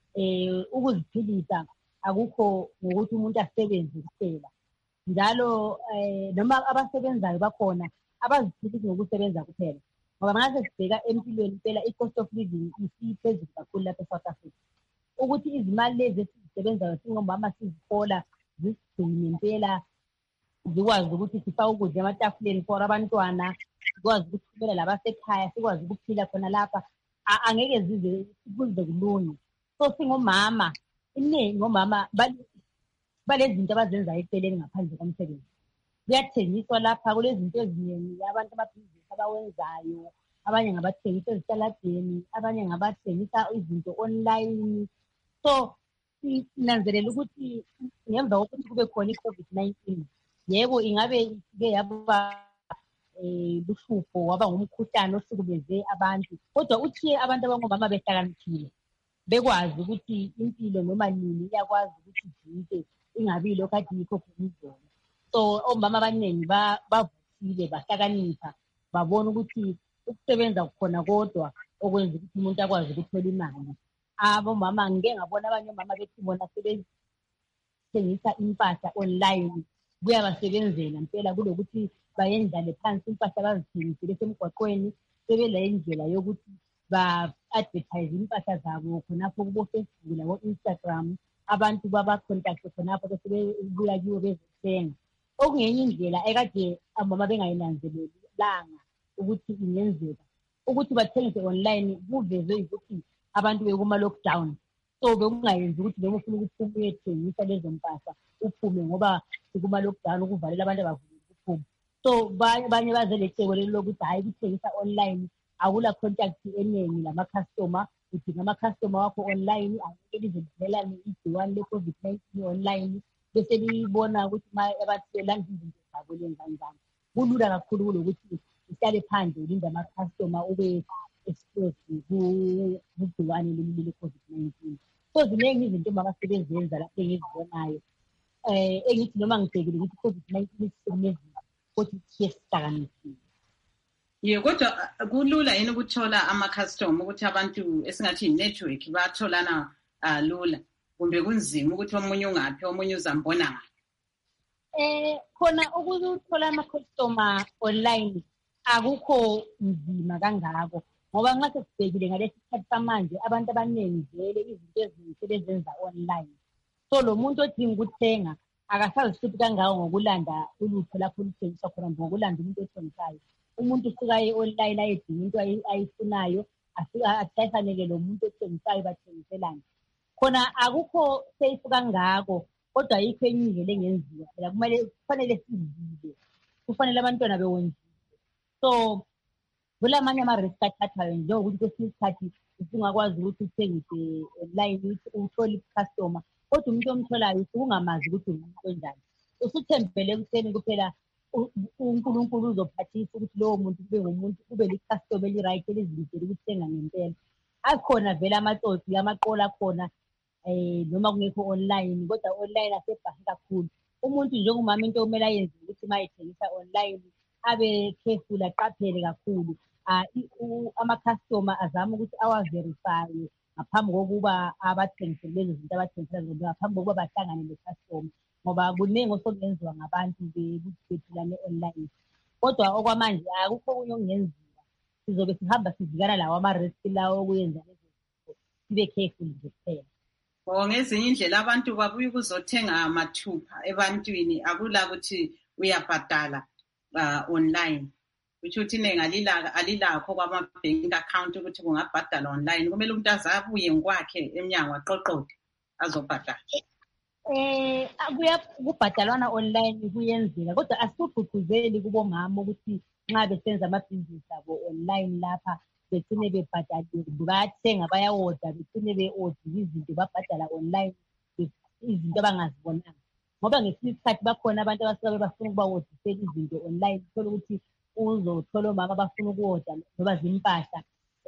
ukuziphilisa akukho ngokuthi umuntu asebenze kuphela njalo noma abasebenzayo bakhona abaziphilisi ngokusebenza kuphela ngoba manje sibheka empilweni impela i-cost of living isiphezulu kakhulu lapha eSouth Africa ukuthi izimali lezi esizisebenzayo singomama sizihola zisigcine impela zikwazi ukuthi sifake ukudla ematafuleni for abantwana sikwazi ukuthumela labasekhaya sikwazi ukuphila khona lapha angeke zize kuze kulunge so singomama iningi ngomama balezinto abazenzayo eceleni ngaphandle komsebenzi kuyathengiswa lapha kulezinto eziningi abantu amabhizinisi abawenzayo abanye ngabathengisa ezitaladeni abanye ngabathengisa izinto online so sinanzelela ukuthi ngemva kokuthi kube khona i-COVID-19 yebo ingabe ike yaba luhlupho waba ngumkhuhlane osukumeze abantu kodwa uthiye abantu abangomama behlakaniphile bekwazi ukuthi impilo noma nini iyakwazi ukuthi ijike ingabi lokho kade yikho khona so omama abaningi bavusile bahlakanipha babona ukuthi ukusebenza kukhona kodwa okwenza ukuthi umuntu akwazi ukuthola imali abomama ngike ngabona abanye omama bethi bona sebethengisa impahla online kuyabasebenzela impela kulokuthi bayendlale phansi impahla bazithengisele semgwaqweni sebela indlela yokuthi ba-advertise impahla zabo khonapho kubo-Facebook labo-Instagram abantu babacontact khonapho bese bebuya kibo bezothenga okungenye indlela ekade abomama bengayinanzelelanga ukuthi ingenzeka ukuthi bathengise online kuvezwe ukuthi abantu bekuma-lockdown so bekungayenzi ukuthi noma ufuna ukuthi uyethengisa lezo mpahla uphume ngoba sikuma-lockdown ukuvalela abantu abavule ukuphuma so banye bazelecebo leli lokuthi hhayi kuthengisa online akula contact eningi lama-customer udinga ama-customer wakho online angeke lizenzelelane igciwane le-COVID-19 online bese liyibona ukuthi abathelanda izinto zabo lenzanjani kulula kakhulu kulokuthi ihlale phandle ulinde ama-customer ube exposed kugciwane leli le-COVID-19 so ziningi izinto mabasebenzenza lapho engizibonayo engithi noma ngibhekile ukuthi i-COVID-19 isihlukumezile kodwa siyesihlakaniphile Ye kodwa kulula yini ukuthola ama-customer ukuthi abantu esingathi i-network batholana lula kumbe kunzima ukuthi omunye ungaphi omunye uzambona ngaphi khona ukuthola ama-customer online akukho nzima kangako ngoba nxa sesibhekile ngalesi sikhathi samanje abantu abaningi vele izinto ezinhle bezenza online so lo muntu odinga ukuthenga akasazisiphi kangako ngokulanda ulutho lapho oluthengiswa khona ngokulanda umuntu othengisayo umuntu usuka online ayedinga into ayifunayo athayisaneke lo muntu othengisayo bathengiselane khona akukho safe kangako kodwa ayikho enye indlela engenziwa phela kufanele sizile kufanele abantwana bewonjiswe. So kulamanye ama-risk athathayo njengokuthi kwesinye isikhathi usungakwazi ukuthi uthengise online uthole i-customer, kodwa umuntu omtholayo usungamazi ukuthi umuntu onjani. Usuthembele ekutheni kuphela uNkulunkulu uzophathisa ukuthi lowo muntu kube ngumuntu, kube li-customer eli-right elizimisele ukuthenga ngempela. Akhona vele amatsotsi, amaqola akhona noma kungekho online, kodwa online asebhange kakhulu. Umuntu njengomama into okumele ayenze ukuthi uma ethengisa online abe careful, aqaphele kakhulu. Ama-customer azama ukuthi awaverifye ngaphambi kokuba abathengisele lezo zinto abathengisela zona, ngaphambi kokuba bahlangane ne-customer, ngoba kuningi osekungenziwa ngabantu bethulane online. Kodwa okwamanje akukho okunye okungenziwa, sizobe sihamba sivikana lawo ama-risk lawo okuyenza lezo zinto, sibe careful nje kuphela. Ngezinye indlela abantu babuye ukuzothenga amathupha ebantwini, akula ukuthi uyabhadala online. Which uthi alilakho kwama-bank account ukuthi kungabhadala online. Kumele umuntu azabuye ngokwakhe emnyango aqoqode azobhadala. Kubhadalwana online kuyenzeka, kodwa asikugqugquzeli kubomama ukuthi nxa besenza amabhizinisi abo online lapha begcine bebhadaliwe, bayathenga bayawoda, begcine be-odile izinto babhadala online, izinto abangazibonanga. Ngoba ngesinye isikhathi bakhona abantu abasuke bafuna ukubawodisela izinto online, uthole ukuthi uzothola omama abafuna ukuwoda noba zimpahla.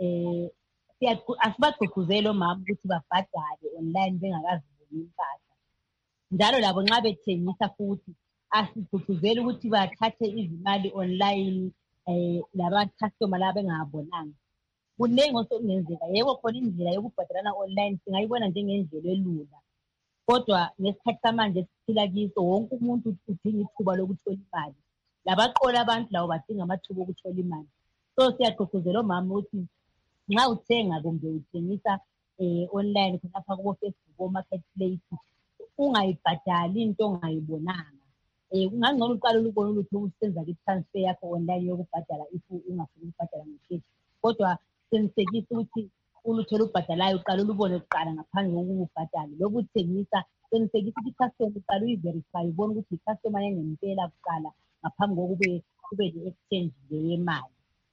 Asibagqugquzele omama ukuthi babhadale online bengakaziboni impahla. Njalo labo nxa bethengisa futhi asigqugquzele ukuthi bathathe izimali online laba-customer laba bengabonanga. Kuningi osekungenzeka. Yebo khona indlela yokubhadalana online singayibona njengendlela elula, kodwa ngesikhathi samanje esiphila kiso wonke umuntu udinga ithuba lokuthola imali. Labaqola abantu labo badinga amathuba okuthola imali. So siyagqugquzela omama ukuthi nxa uthenga kumbe uthengisa online khonapha kubo-Facebook, o-marketplace, ungayibhadali into ongayibonanga. Kungangcono uqala ulubone ukuthi usenza i-transfer yakho online yokubhadala if ungafuni ukubhadala ngekheshi. Kodwa qinisekisa ukuthi ulutho olubhadalayo uqala ulubone kuqala ngaphandle kokuba ubhadale. Lokhu uthengisa qinisekisa ukuthi i-customer uqala uyiverify, ubone ukuthi i-customer yangempela kuqala ngaphambi kokube kube le-exchange yemali.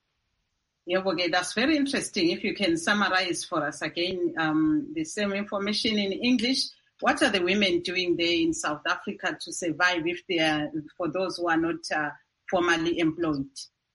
Okay, that's very interesting. If you can summarize for us again the same information in English. What are the women doing there in South Africa to survive if they are, for those who are not formally employed?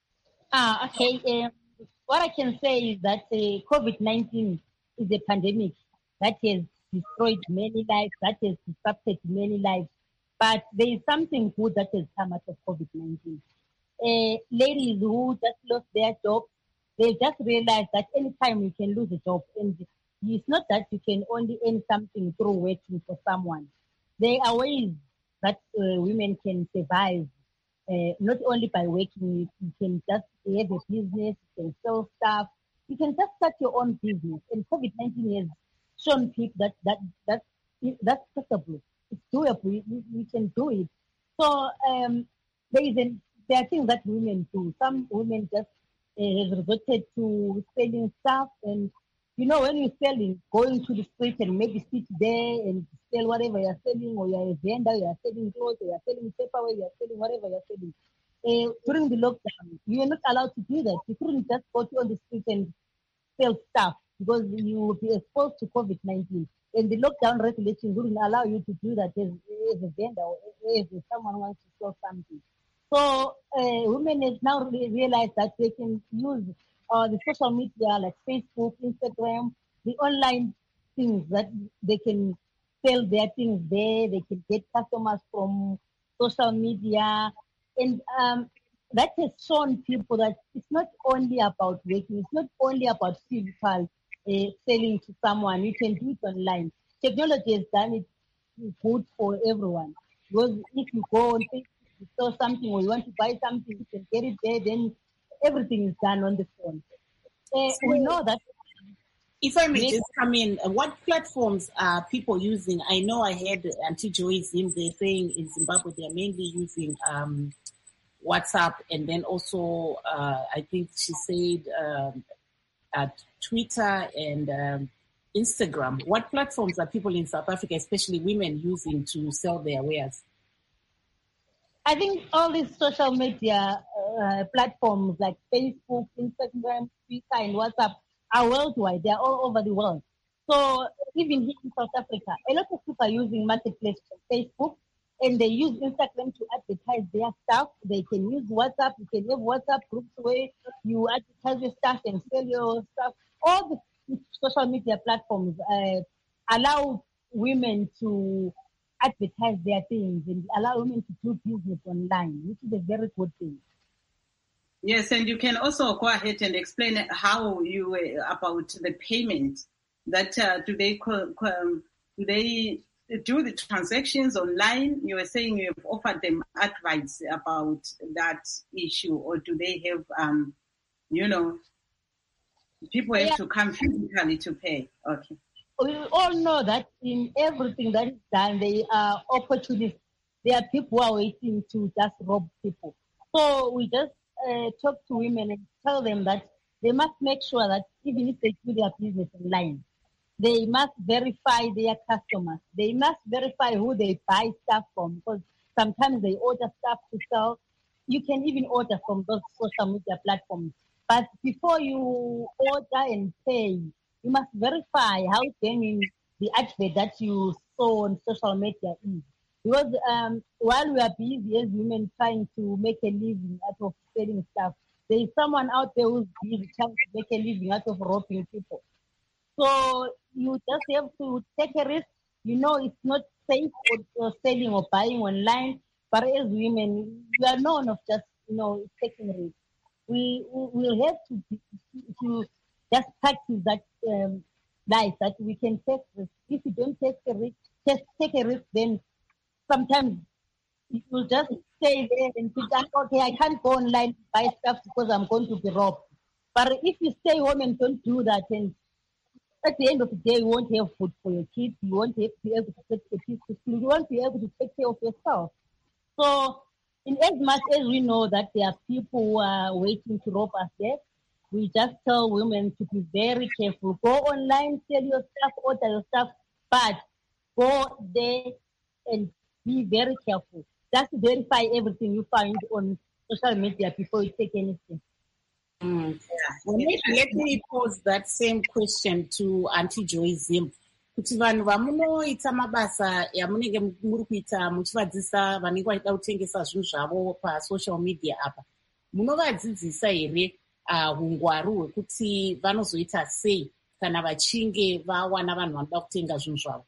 Okay. What I can say is that COVID-19 is a pandemic that has destroyed many lives, that has disrupted many lives. But there is something good that has come out of COVID-19. Ladies who just lost their jobs, they just realized that anytime you can lose a job, and it's not that you can only earn something through working for someone. There are ways that women can survive, not only by working. You can just have a business, you can sell stuff, you can just start your own business. And COVID-19 has shown people that's possible. It's doable. We can do it. So there are things that women do. Some women just have resorted to selling stuff, and you know, when you're selling, going to the street and maybe sit there and sell whatever you're selling, or you're a vendor, you're selling clothes, or you're selling paperweight, you're selling whatever you're selling. During the lockdown, you are not allowed to do that. You couldn't just go on the street and sell stuff because you will be exposed to COVID-19. And the lockdown regulations wouldn't allow you to do that as a vendor or as someone who wants to sell something. So women have now realized that they can use the social media like Facebook, Instagram, the online things that they can sell their things there. They can get customers from social media. And that has shown people that it's not only about working. It's not only about physical selling to someone. You can do it online. Technology has done it good for everyone. Because if you go on Facebook, you sell something or you want to buy something, you can get it there. Then everything is done on the phone. We know that. If I may just come in, what platforms are people using? I know I had Auntie Joy Zim there saying in Zimbabwe they're mainly using WhatsApp, and then also I think she said Twitter and Instagram. What platforms are people in South Africa, especially women, using to sell their wares? I think all these social media platforms like Facebook, Instagram, Twitter, and WhatsApp are worldwide. They are all over the world. So even here in South Africa, a lot of people are using marketplace Facebook, and they use Instagram to advertise their stuff. They can use WhatsApp. You can have WhatsApp groups where you advertise your stuff and sell your stuff. All the social media platforms allow women to advertise their things and allow women to do business online, which is a very good thing. Yes, and you can also go ahead and explain how you about the payment. That do they do the transactions online? You were saying you have offered them advice about that issue, or do they have people have to come physically to pay? Okay. We all know that in everything that is done, there are opportunities. There are people who are waiting to just rob people. So we just talk to women and tell them that they must make sure that even if they do their business online, they must verify their customers. They must verify who they buy stuff from, because sometimes they order stuff to sell. You can even order from those social media platforms. But before you order and pay, you must verify how genuine the advert that you saw on social media is. Because while we are busy as women trying to make a living out of selling stuff, there is someone out there who's busy trying to make a living out of robbing people. So you just have to take a risk. You know it's not safe for selling or buying online, but as women, we are known of just, taking risks. We will have to just practice that life, that we can take risks. If you don't take a risk, just take a risk, then sometimes you will just stay there and think, okay, I can't go online and buy stuff because I'm going to be robbed. But if you stay home and don't do that, and at the end of the day, you won't have food for your kids, you won't be able to take the kids to school, you won't be able to take care of yourself. So, in as much as we know that there are people who are waiting to rob us there, we just tell women to be very careful. Go online, sell your stuff, order your stuff, but go there and be very careful. Just verify everything you find on social media before you take anything. Well, let me pose that same question to Auntie Joy Zim. Kuti vanhu vamunoita mabasa yamunenge muri kuita muchivadzisa vanenge vachida kutengesa zvinhu zvavo pasocial media apa, munovadzidzisa here hungwaru hwekuti vanozoita sei kana vachinge vawana vanhu vanoda kutenga zvinhu zvavo?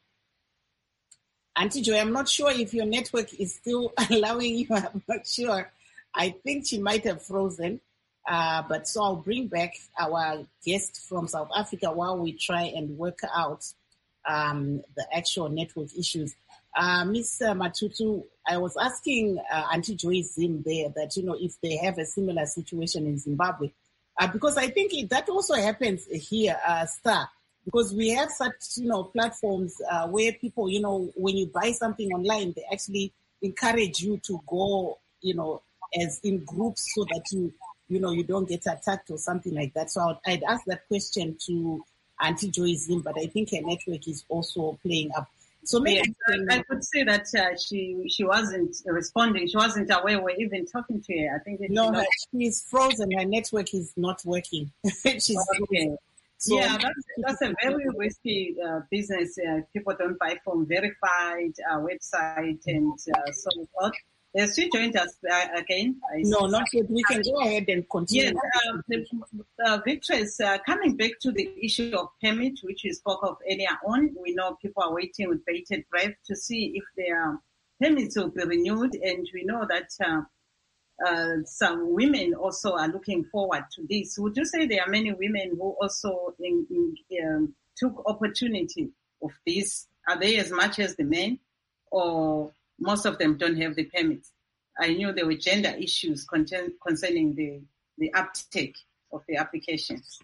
Auntie Joy, I'm not sure if your network is still allowing you. I'm not sure. I think she might have frozen. But so I'll bring back our guest from South Africa while we try and work out the actual network issues. Ms. Matutu, I was asking Auntie Joy Zim there that, if they have a similar situation in Zimbabwe, because I think that also happens here, Star, because we have such, platforms where people, when you buy something online, they actually encourage you to go, as in groups so that you don't get attacked or something like that. So I'd ask that question to Auntie Joy Zim, but I think her network is also playing up. So maybe I could say that she wasn't responding. She wasn't aware we're even talking to her. I think she's frozen. Her network is not working. She's okay. So, that's a very risky business. People don't buy from verified website and so forth. She joined us again. No, not yet. We can go ahead and continue. Yes, Victor is coming back to the issue of permit, which we spoke of earlier on. We know people are waiting with bated breath to see if their permits will be renewed, and we know that some women also are looking forward to this. Would you say there are many women who also took opportunity of this? Are they as much as the men, or most of them don't have the permits? I knew there were gender issues concerning the uptake of the applications.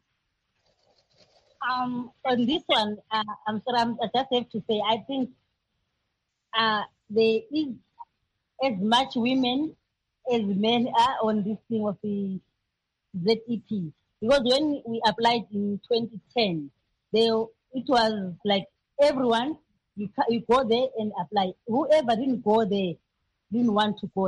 On this one, I'm sorry, I just have to say, I think there is as much women as men are on this thing of the ZEP. Because when we applied in 2010, it was like everyone, you go there and apply. Whoever didn't go there didn't want to go there.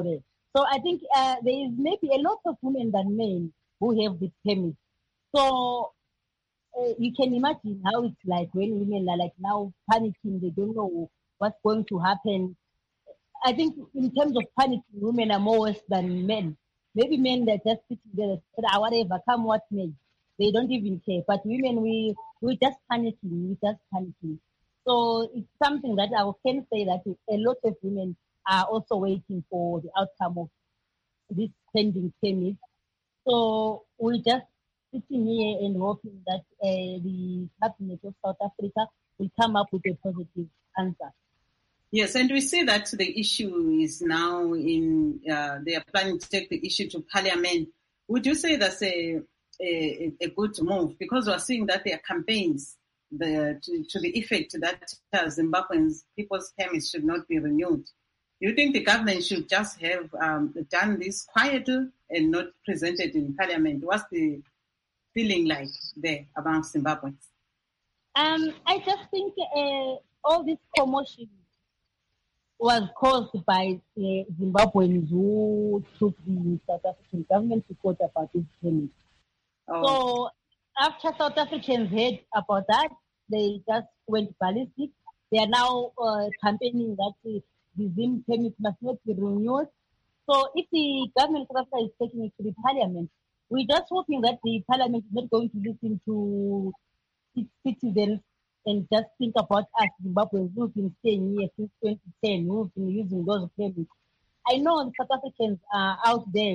So I think there is maybe a lot of women than men who have this permit. So you can imagine how it's like when women are like now panicking, they don't know what's going to happen. I think in terms of panicking, women are more worse than men. Maybe men that just sit together, say, whatever, come what may. They don't even care. But women, we just panicking. So it's something that I can say that a lot of women are also waiting for the outcome of this pending permit. So we just sitting here and hoping that the cabinet of South Africa will come up with a positive answer. Yes, and we see that the issue is now they are planning to take the issue to Parliament. Would you say that's a good move? Because we're seeing that there are campaigns to the effect that Zimbabweans, people's permits should not be renewed. Do you think the government should just have done this quietly and not presented in Parliament? What's the feeling like there among Zimbabweans? I just think all this commotion was caused by Zimbabweans who took the South African government to court about this permit. So after South Africans heard about that, they just went ballistic. They are now campaigning that the Zim permit must not be renewed. So if the government of South Africa is taking it to the Parliament, we're just hoping that the Parliament is not going to listen to its citizens and just think about us Zimbabweans who've been staying here since 2010, who've been using those permits. I know the South Africans are out there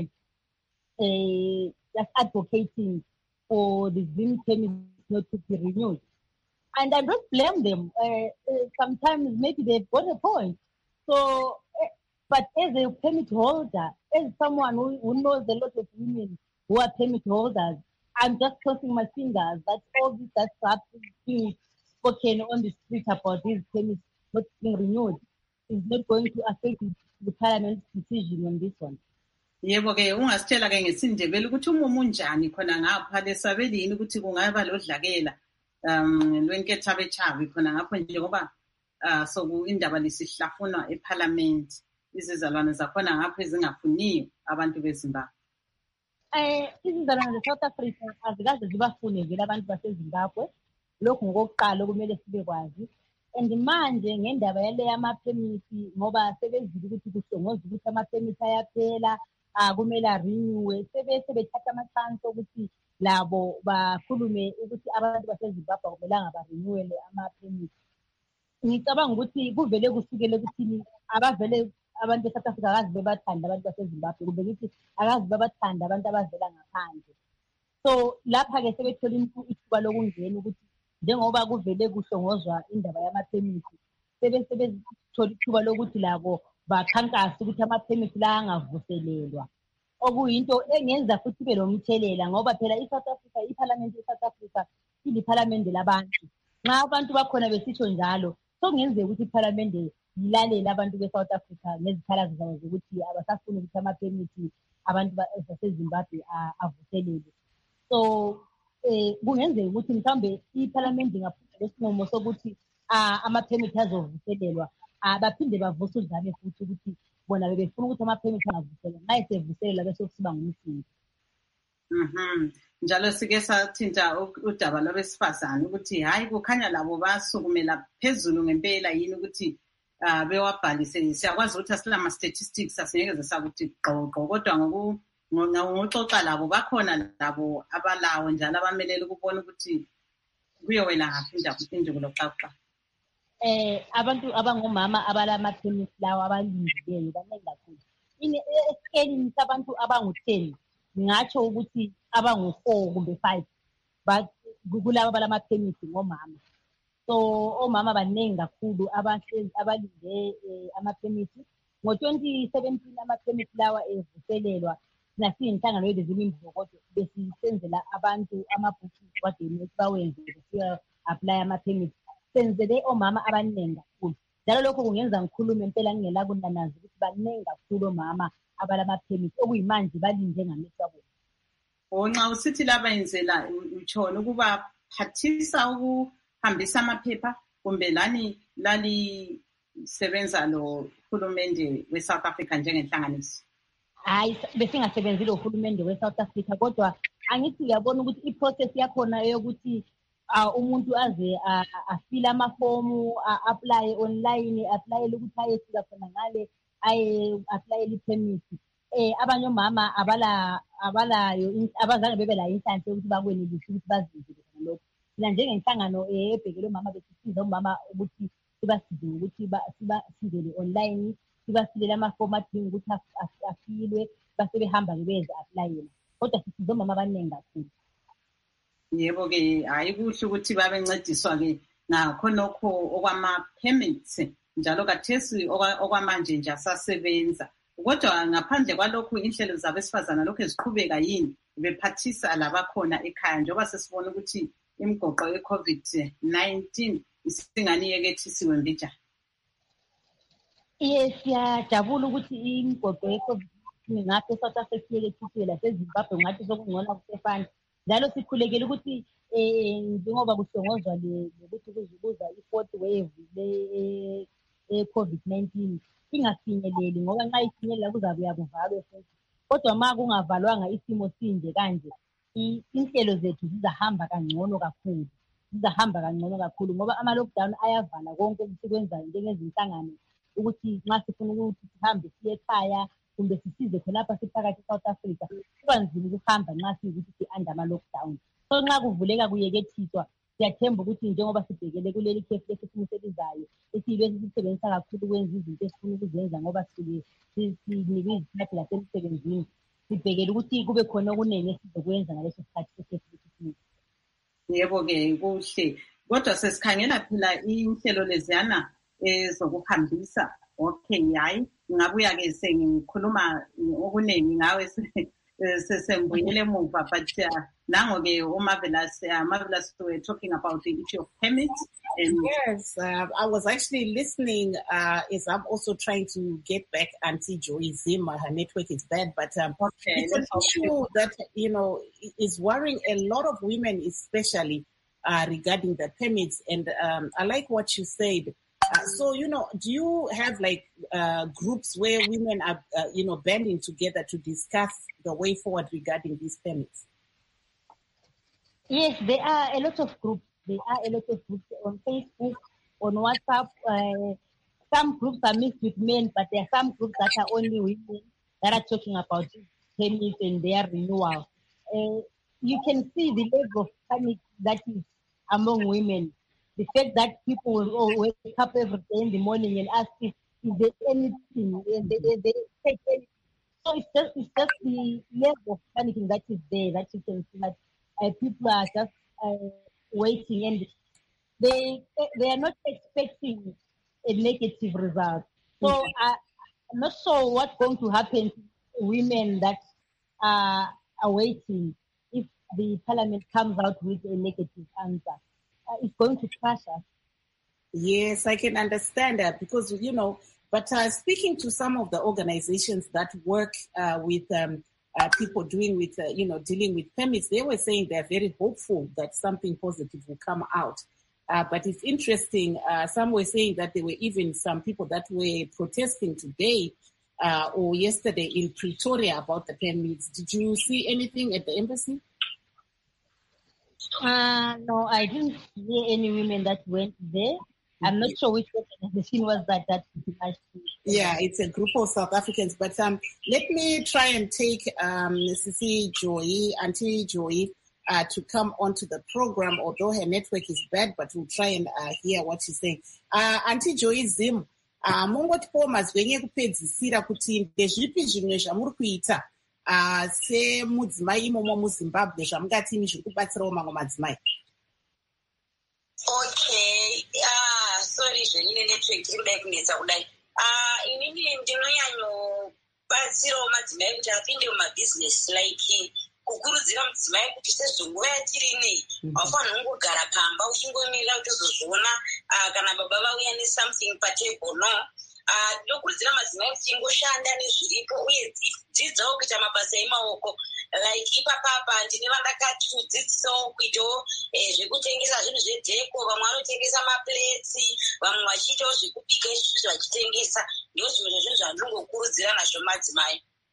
just advocating for the Zim permit not to be renewed. And I don't blame them. Sometimes maybe they've got a point. So, but as a permit holder, as someone who knows a lot of women who are permit holders, I'm just crossing my fingers that all this that's being spoken on the street about these permits not being renewed is not going to affect the Parliament's decision on this one. Yebo-ke ungasitshela ke ngesindebele ukuthi umumo unjani khona ngapha lesabelini ukuthi kungaba lodlakela lwenkethabetshabe khona ngapho nje ngoba indaba lesihlafunwa eParliament izizalwane zakhona ngapho ezingafuniyo abantu beZimbabwe. Izizalwane ze-South Africa azikaze zibafune vele abantu baseZimbabwe. Lokhu ngokokuqala okumele sibe kwazi. And manje ngendaba yale amaphemiti ngoba sebezile ukuthi kuhlongoza ukuthi amaphemiti ayaphela kumele arenewe sebese bethatha amachance ukuthi labo bakhulume ukuthi abantu baseZimbabwe akumelanga barenewele amaphemiti. Ngicabanga ukuthi kuvele kusukele ukuthi abavele abantu beSouth Africa akazi bebathanda abantu baseZimbabwe kube ukuthi akazi bebathanda abantu abavela ngaphandle. So lapha-ke sebethola ithuba lokungena ukuthi njengoba kuvele kuhlongozwa indaba yamaphemiti sebethola ithuba lokuthi labo bakhankasa ukuthi amaphemiti la angavuselelwa. Okuyinto engenza futhi ibe lomthelela ngoba phela iSouth Africa, iParliament yeSouth Africa iliphalamende labantu. Nxa abantu bakhona besitsho njalo, sokungenzeka ukuthi iParliament yilalela abantu beSouth Africa nezikhalazo zabo zokuthi abasafuni ukuthi amaphemiti abantu baseZimbabwe avuselelwe. So kungenzeka ukuthi mhlawumbe iParliament ingaphuza lesinqumo sokuthi amaphemiti azovuselelwa baphinde bavuse udlame futhi ukuthi bona bebefuna ukuthi amaphemiti angavuselelwa nxa esevuselelwa bese kusiba ngumsindo. Njalo sike sathinta udaba lwabesifazane ukuthi hayi kukhanya labo basukumela phezulu ngempela yini ukuthi bewabhalise. Siyakwazi ukuthi asilama statistics asingeke sakuthi gqogqo kodwa ngokuxoxa labo bakhona labo abalawo njalo abamelele ukubona ukuthi kuyowela ngaphi induku xoxa. Abantu abangomama abalamaphemiti lawo abalindileyo baningi kakhulu. Esikelini sabantu abangu-10 ngatsho ukuthi abangu-4 kumbe 5 kulabo abalamaphemiti ngomama. So omama baningi kakhulu abalinde amaphemiti. Ngo-2017 amaphemiti lawa evuselelwa nasiyinhlangano yezizimo imbokodo besisenzela abantu amabhuku kwadeni ukuthi bawenze besiya apply amaphemiti. Senzele omama abaningi kakhulu. Njalo lokho kungenza ngikhulume impela ngingela kunanazi ukuthi baningi kakhulu omama abalamaphemiti okuyimanje balinde ngamehlo abo. Nxa usithi labayenzela utshona ukuba phathisa ukuhambisa amaphepha kumbe lali sebenza lo hulumende weSouth Africa njengenhlanganiso? hayi besingasebenzile uhulumende we-South Africa, kodwa angithi uyabona ukuthi i-process yakhona yokuthi umuntu aze afile amafomu, a-aplaye online, aplayele ukuthi ayefika khona ngale, aye-aplayele i-permit. Abanye omama abalayo abazange bebe layo inhlanhla yokuthi bakwenelise ukuthi bazenzele khona lokho. Thina njengenhlangano ebhekele omama besisiza omama ukuthi sibasize ukuthi sibasizele online, sibasilele amafomu adinga ukuthi afilwe, base behamba-ke beze-aplayela. Kodwa sisize omama abaningi kakhulu. Yebo-ke hayi kuhle ukuthi babencediswa-ke ngakhonokho okwama-permits njalo kathesi okwamanje nje asasebenza. Kodwa ngaphandle kwalokhu inhlelo zabesifazana lokhu eziqhubeka yini bephathisa labakhona ekhaya njengoba sesibona ukuthi imigoqo ye-COVID-19 isingani yekethisiwe mbijana? Yes, siyajabula ukuthi imigoqo ye-COVID-19 ngapha eSouth Africa yekethisiwe laseZimbabwe ngathi sokungcono kusefana. Njalo sikhulekele ukuthi njengoba kuhlongozwa lokuthi kuzukuza i-4th wave le-COVID-19 ingafinyeleli, ngoba nxa ifinyelela kuzabuya kuvalwe futhi. Kodwa ma kungavalwanga isimo sinje kanje, inhlelo zethu zizahamba kangcono kakhulu, ngoba ama-lockdown ayavala konke okusikwenza njengezinhlangano ukuthi nxa sifuna ukuthi sihambe siye ekhaya kumbe sisize khonapha siphakathi eSouth Africa, kuba nzima ukuhamba nxa siyukuthi si-under ama-lockdown. So nxa kuvuleka kuyekethiswa, siyathemba ukuthi njengoba sibhekele kuleli khefu lesifuna selizayo esiyibe sisebenzisa kakhulu ukwenza izinto esifuna ukuzenza ngoba sinikwe izikhathi lasemsebenzini, sibhekele ukuthi kube khona okuningi esizokwenza ngaleso sikhathi sekhefu lesifuna. Yebo-ke kuhle, kodwa sesikhangela phela inhlelo leziyana ezokuhambisa. Okay, hayi ngabuya-ke sengikhuluma okuningi ngawe sembuyele emuva, but nango-ke Marvelous were talking about the issue of permits. Yes, I was actually listening as I'm also trying to get back Auntie Joy Zim. Her network is bad, but it's an issue that, is worrying a lot of women, especially regarding the permits. And I like what you said. So, do you have groups where women are, banding together to discuss the way forward regarding these permits? Yes, there are a lot of groups. On Facebook, on WhatsApp. Some groups are mixed with men, but there are some groups that are only women that are talking about permits and their renewal. You can see the level of panic that is among women. The fact that people will wake up every day in the morning and ask if there anything, and they take anything. So it's just the level of panicking that is there, that you can see that people are just waiting, and they are not expecting a negative result. So I'm not sure what's going to happen to women that are waiting if the parliament comes out with a negative answer. It's going to crush us. Yes, I can understand that because, but speaking to some of the organizations that work with people dealing with permits, they were saying they're very hopeful that something positive will come out. But it's interesting. Some were saying that there were even some people that were protesting today or yesterday in Pretoria about the permits. Did you see anything at the embassy? No, I didn't see any women that went there. I'm not sure which organization was that. Yeah, it's a group of South Africans. But let me try and take Auntie Joy, to come onto the program, although her network is bad, but we'll try and hear what she's saying. Auntie Joy Zim, mungotipo mazvenye kupedzisira kuti ndezvipi zvimwe zvamuri kuita semudzimai imomo muZimbabwe zvamungatini zviri kubatsirawo mamwe madzimai? Okay, sorry zvenine network iri kudai kunetsa kudai. Inini ndinonyanyobatsirawo madzimai kuti apinde mumabhizinesi like kukurudzira mudzimai kuti sezvenguva yatiri ineyi haufaniri kungogara pamba uchingomirira kuti uzozviona kana baba vauya nesomething patable, no. Ndinokurudzira madzimai kuti ingoshanda nezviripo uye dzidzawo kuita mabasa emaoko. Like ipapapa ndine vandakatodzidzisawo kuitawo zvekutengesa zvinhu zvedheko, vamwe vanotengesa mapuletsi, vamwe vachiitawo zvekubika izvizvi vachitengesa. Ndo zvimwe zvezvinhu zvandinongokurudzira nazvo madzimai.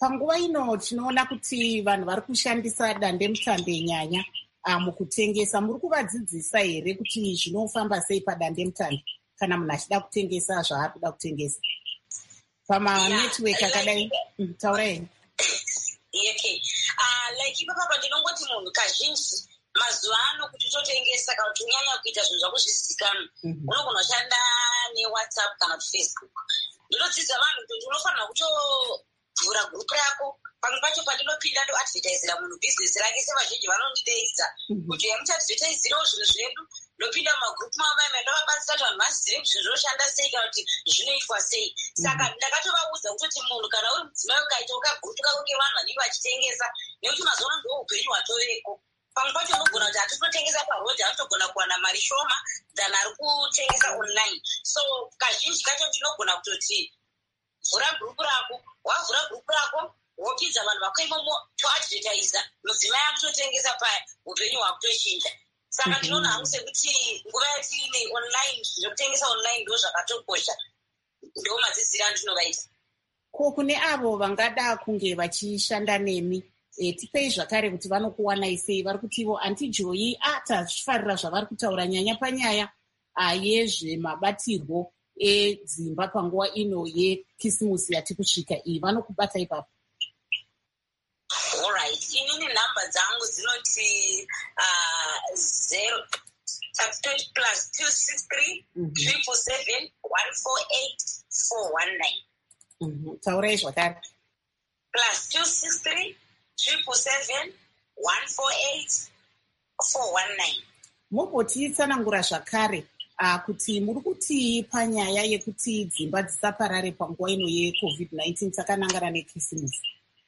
Panguva ino tinoona kuti vanhu vari kushandisa dandemutande nyanya mukutengesa. Muri kuvadzidzisa here kuti zvinofamba sei padandemutande kana munhu achida kutengesa zvaari kuda kutengesa pamanetwork akadai? Taurai. Okay. Like ipapa ndinongoti munhu kazhinji mazuva ano kuti totengesa kana kuti unyanya kuita zvinhu zvako zvizizikanwa unogona kushanda newhatsapp kana kuti Facebook. Ndinodzidza vanhu kuti unofanira kutovhura gurupu rako. Pamwe pacho pandinopinda ndoadvertisira munhu bhizinesi rake sevazhinji vanondideidza kuti yamuchiadvertisirewo zvinhu zvedu. Ndopinda mumagurupu mamaime ndovabatsira kuti vanhu vazive kuti zvinhu zvinoshanda sei kana kuti zvinoitwa sei. Saka ndakatovaudza kutoti munhu kana uri mudzimai ukaita ukagurupu kako kevanhu vanenge vachitengesa nekuti mazuva ano ndo upenyu hwatoveko. Pamwe pacho unogona kuti hatisotengesa parodhi anotogona kuwana mari shoma than ari kutengesa online. So kazhinji kacho tinogona kutoti vhura gurupu rako. Wavhura gurupu rako wopidza vanhu vako imomo toadvertisa mudzimai akutotengesa paya upenyu hwakutochinja. Saka tinoona hangu sekuti nguva yatiri online zvekutengesa online ndo zvakatokosha. Ndo madzidziro andinovaita. Kune avo vangada kunge vachishanda nemi tipei zvakare kuti vanokuwanai sei? Vari kuti ivo antijoyi tazvifarira zvavari kutaura nyanya panyaya yezvemabatirwo edzimba panguva ino yekisimusi yati kusvika iyi. Vanokubata ipapo? Alright, inini nhamba dzangu dzinoti 0 plus 263 777 148 419. Taurai zvakare. Plus 263 777 148 419. Mumbotitsanangura zvakare kuti muri kuti panyaya yekuti dzimba dzisaparare panguva ino yeCovid-19 takanangana nekisimusi?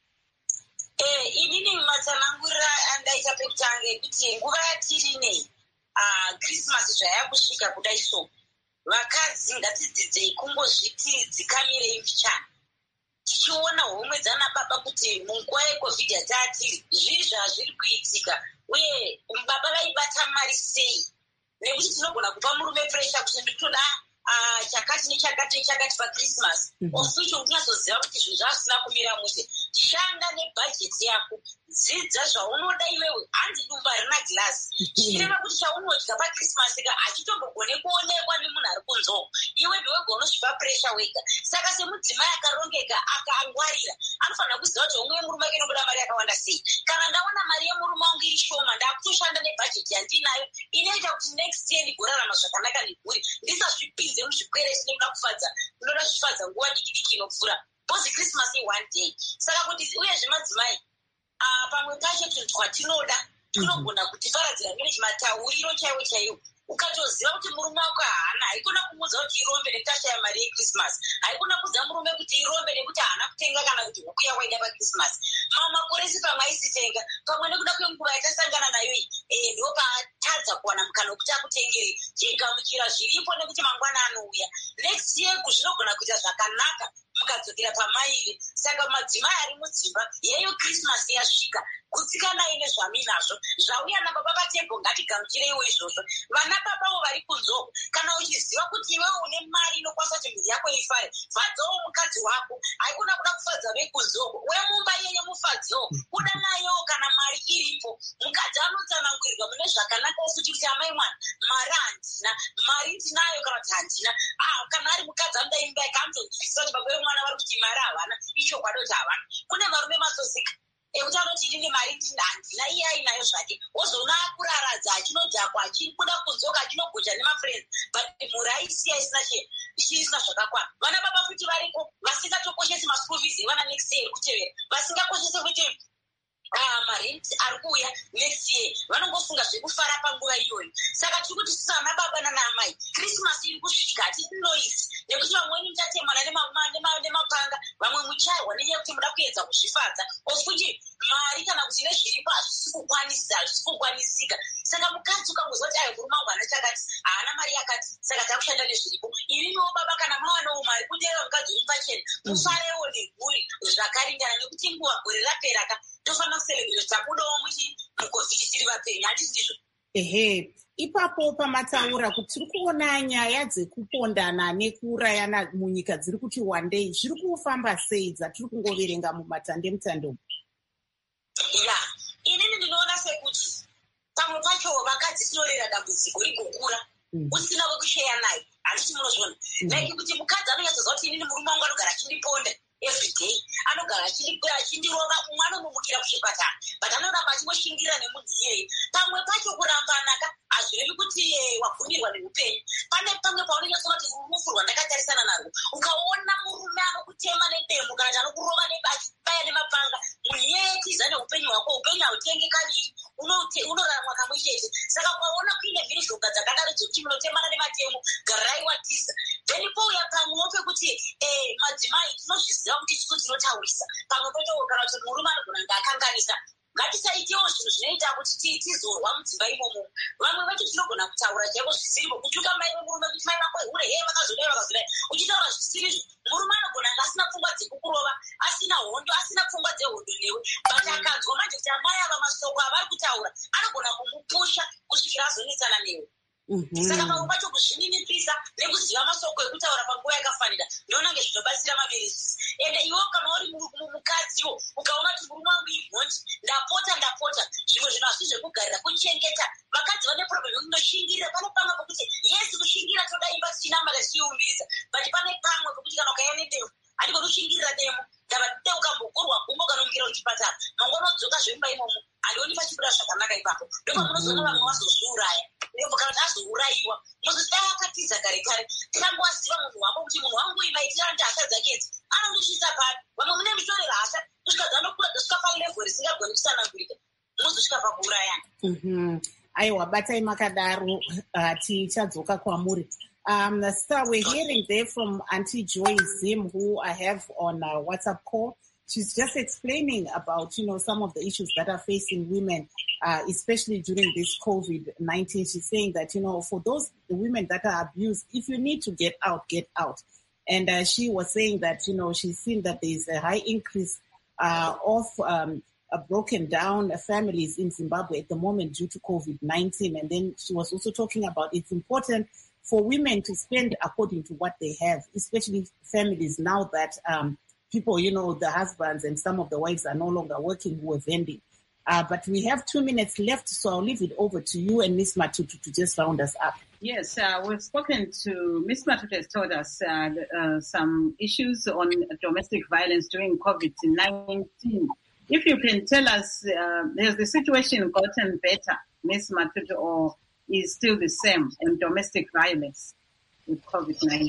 Inini matsanangurira andaita pekutanga kuti nguva yatiri nei Christmas zvayakusvika kudai so vakadzi ngatidzidzei kungozviti dzikamirei mbichana tichiona homwe dzana baba kuti munguva yeCovid yataatiri zviri zvazviri kuitika uye baba vaibata mari sei, nekuti tinogona kupa murume puresha kuti nditoda chakati nechakati nechakati paChristmas oficho unazoziva kuti zvinhu zvasina kumira mushe. Shanda nebhajeti yako, dzidza zvaunoda iwewe. Hanzi dumba harina gilasi zvichireva kuti chaunodya paChristmas ka hachitombogone kuonekwa nemunhu ari kunzewo. Iwe ndiwega unosvipa puresha wega. Saka semudzimai akarongeka akangwarira anofanira kuziva kuti homwe yemurume wake inobuda mari yakawanda sei. Kana ndaona mari yemurume wangu iri shoma ndakutoshanda nebhajeti yandinayo inoita kuti next year ndigorarama zvakanaka nemhuri ndisazvipinze muzvikwere zvinoda kufadza unoda zvifadza nguva diki diki inopfuura. Because Christmas is one day. Saka kuti uyezve madzimai pamwe pacho tunhu twatinoda tinogona kutifaradzira matauriro chaiwo chaiwo. Ukatoziva kuti murume wako haana haikona kumuudza kuti irombe nekuti ashaya mari yeChristmas. Haikona kuudza murume kuti irombe nekuti haana kutenga kana kuti huku yawaida paChristmas. Makuresi pamwe aisitenga pamwe nekuda kwenguva yatasangana nayo iyi ndo patadza kuwana mukana wekuti akutengeri chigamuchira zviripo nekuti mangwana anouya. Next year kuzvinogona kuita zvakanaka mukadzokera pamaire. Saka madzimai ari mudzimba yeyo Christmas yasvika kutsikanai nezvaminazvo zvauya nababa vatego ngatigamuchireiwo izvozvo. Vana babavo vari kunzoko kana uchiziva kuti iwewe une mari inokwanisa kuti mhuri yako ifare fadzawo mukadzi wako. Haikona kuda kufadza vekunzoko wemumba yeye mufadzewo kuda nayo kana mari iripo. Mukadzi anotsanangurirwa mune zvakanaka futi kuti amai mwana mari handina mari ndinayo kana kuti handina. Kana ari mukadzi anoda imba yake anotozwisisa kuti baba vemwana vari kuti mari havana icho kwado kuti havana. Kune varume mazozika ekuti anoti inini mari handina iye ainayo zvake wozoona akuraradza achinodhakwa achikuda kunzoka achinogoja nemafriends but mhuri aisiya isina zvakakwana. Vana baba futi variko vasingatokoshesi maschool fees evana next year kutevera vasingakoshese kuti marenti ari kuuya next year vanongofunga zvekufara panguva iyoyo. Saka tiri kuti tisana baba nanaamai Christmas iri kusvika hatisi noisi nekuti vamweni muchatemana nemapanga vamwe muchairwa nenyaya yekuti muda kuedza kuzvifadza ofuti mari kana kuti nezviripo hazvisi kukwanisika. Saka mukadzi ukangozva kuti ayo murume wangu haana chakati haana mari yakati saka takushanda nezviripo. Ivimiwo baba kana mawanawo mari kutevera mukadzi uri pachena mufarewo nemhuri zvakaringana nekuti nguva gore rapera ka tofanira kucelebrate tabudawo muCovid tiri vapenyu handisi ndizvo? Ipapo pamataura kuti tiri kuona nyaya dzekupondana nekuurayana munyika dziri kuti wandei zviri kufamba sei dzatiri kungoverenga mumatandemutando. Ya, inini ndinoona sekuti pamwe pacho vakadzi tinorera dambudziko rigokura usina wekusheya naye handiti munozvona like kuti mukadzi anonyatsoziva kuti inini murume wangu anogara achindiponda everyday anogara achindirova umwe anomumukira kuchipatara but anoramba achingoshingira nemudzi iyeye pamwe pacho kurambanaka hazvirevi kuti wabvumirwa neupenyu pane pamwe paunonyatsoona kuti rufu rwandakatarisana narwo ukaona murume anokutema nedemo kana kuti anokurova achibaya nemapanga munyetiza neupenyu hwako upenyu hautengi kaviri unoraramwa kamwe chete saka ukaona kuine mhirizhonga dzakadaro dzokuti munotemana nematemo gararai watiza then pouya pamwewo pekuti madzimai tinozviziva kuti tisu tinotaurisa pamwe pacho kana kuti murume anogona ngaakanganisa ngatisaitewo zvinhu zvinoita kuti tizorwa mudzimba imomo vamwe vacho tinogona kutaura chaiko zvisiripo kutuka mai vemurume kuti mai vako hure vakazodai vakazodai uchitaura zvisirizvo murume anogona ngasina pfungwa dzekukurova asina hondo asina pfungwa dzehondo newe but akanzwa manje kuti amai ava masoko avari kutaura anogona kumupusha kusvikira azonetsana newe. Saka pamwe pacho kuzvininipisa nekuziva masoko ekutaura panguva yakafanira ndionange zvinobatsira maberesi ende iwo kana uri mukadziwo ukaona kuti murume wangu ibhondi ndapota zvimwe zvinhu hazvi zvekugarira kuchengeta vakadzi vane problem inoshingirira pane pamwe pekuti yesi kushingira toda imba tichinamata tichiumbisa but pane pamwe pekuti kana ukaya nedemo handikoni kushingirira demo ndava tide ukambogorwa gumbo kanomugira kuchipatara mangwana odzoka zvemba imomo handioni pachibuda zvakanaka ipapo ndopamunozoona vamwe vazozviuraya nebo kana kuti azourayiwa muzoti akatiza kare kare tikambowaziva munhu wako kuti munhu wangu imaitira ndi hasha dzake idzi anondoshisa pari vamwe mune mitorera hasha kusvika dzanokura dzosvika palevheri risingagoni kusanangurika muzosvika pakuurayana. Aiwa, batai makadaro tichadzoka kwamuri. Sir, we're hearing there from Auntie Joy Zim, who I have on a WhatsApp call. She's just explaining about, some of the issues that are facing women, especially during this COVID-19. She's saying that, for those the women that are abused, if you need to get out, get out. And she was saying that, she's seen that there's a high increase of broken down families in Zimbabwe at the moment due to COVID-19. And then she was also talking about it's important for women to spend according to what they have, especially families now that people, the husbands and some of the wives are no longer working who are vending. But we have 2 minutes left, so I'll leave it over to you and Ms. Matutu to just round us up. Yes, we've spoken to Ms. Matutu has told us some issues on domestic violence during COVID-19. If you can tell us, has the situation gotten better, Ms. Matutu, or is still the same in domestic violence with COVID-19?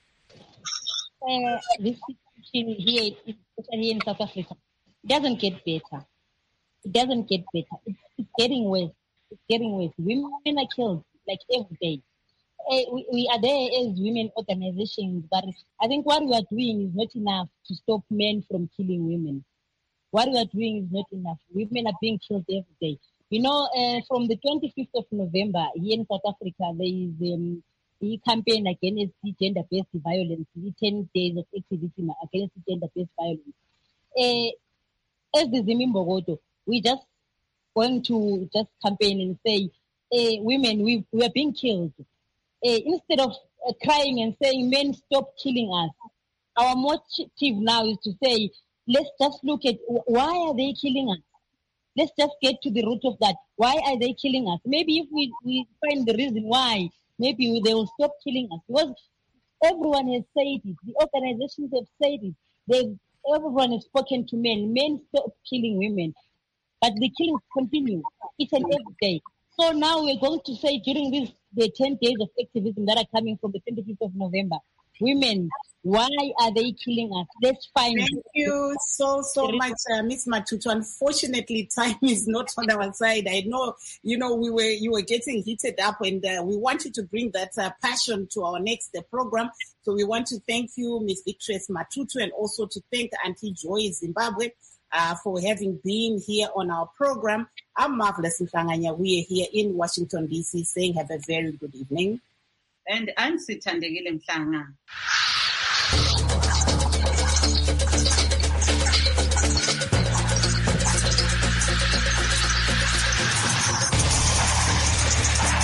This situation here, especially in South Africa, doesn't get better. It doesn't get better. It's getting worse. It's getting worse. Women are killed like every day. We are there as women organizations, but I think what we are doing is not enough to stop men from killing women. What we are doing is not enough. Women are being killed every day. From the 25th of November here in South Africa, there is the campaign against gender-based violence, the 10 days of activism against gender-based violence. As the Zim Imbokodo, we just going to just campaign and say, women, we are being killed. Instead of crying and saying, men, stop killing us, our motive now is to say, let's just look at why are they killing us? Let's just get to the root of that. Why are they killing us? Maybe if we find the reason why, maybe they will stop killing us. Because everyone has said it. The organizations have said it. Everyone has spoken to men. Men stop killing women. But the killings continue each and every day. So now we're going to say during the 10 days of activism that are coming from the 25th of November, women, why are they killing us? Let's find Thank you so much, Ms. Matutu. Unfortunately, time is not on our side. I know, you were getting heated up, and we want you to bring that passion to our next program. So we want to thank you, Ms. Victress Matutu, and also to thank Auntie Joy Zimbabwe for having been here on our program. I'm Marvelous Mhlanganya. We are here in Washington, D.C. saying have a very good evening. And I'm Sithandegile Mhlanga.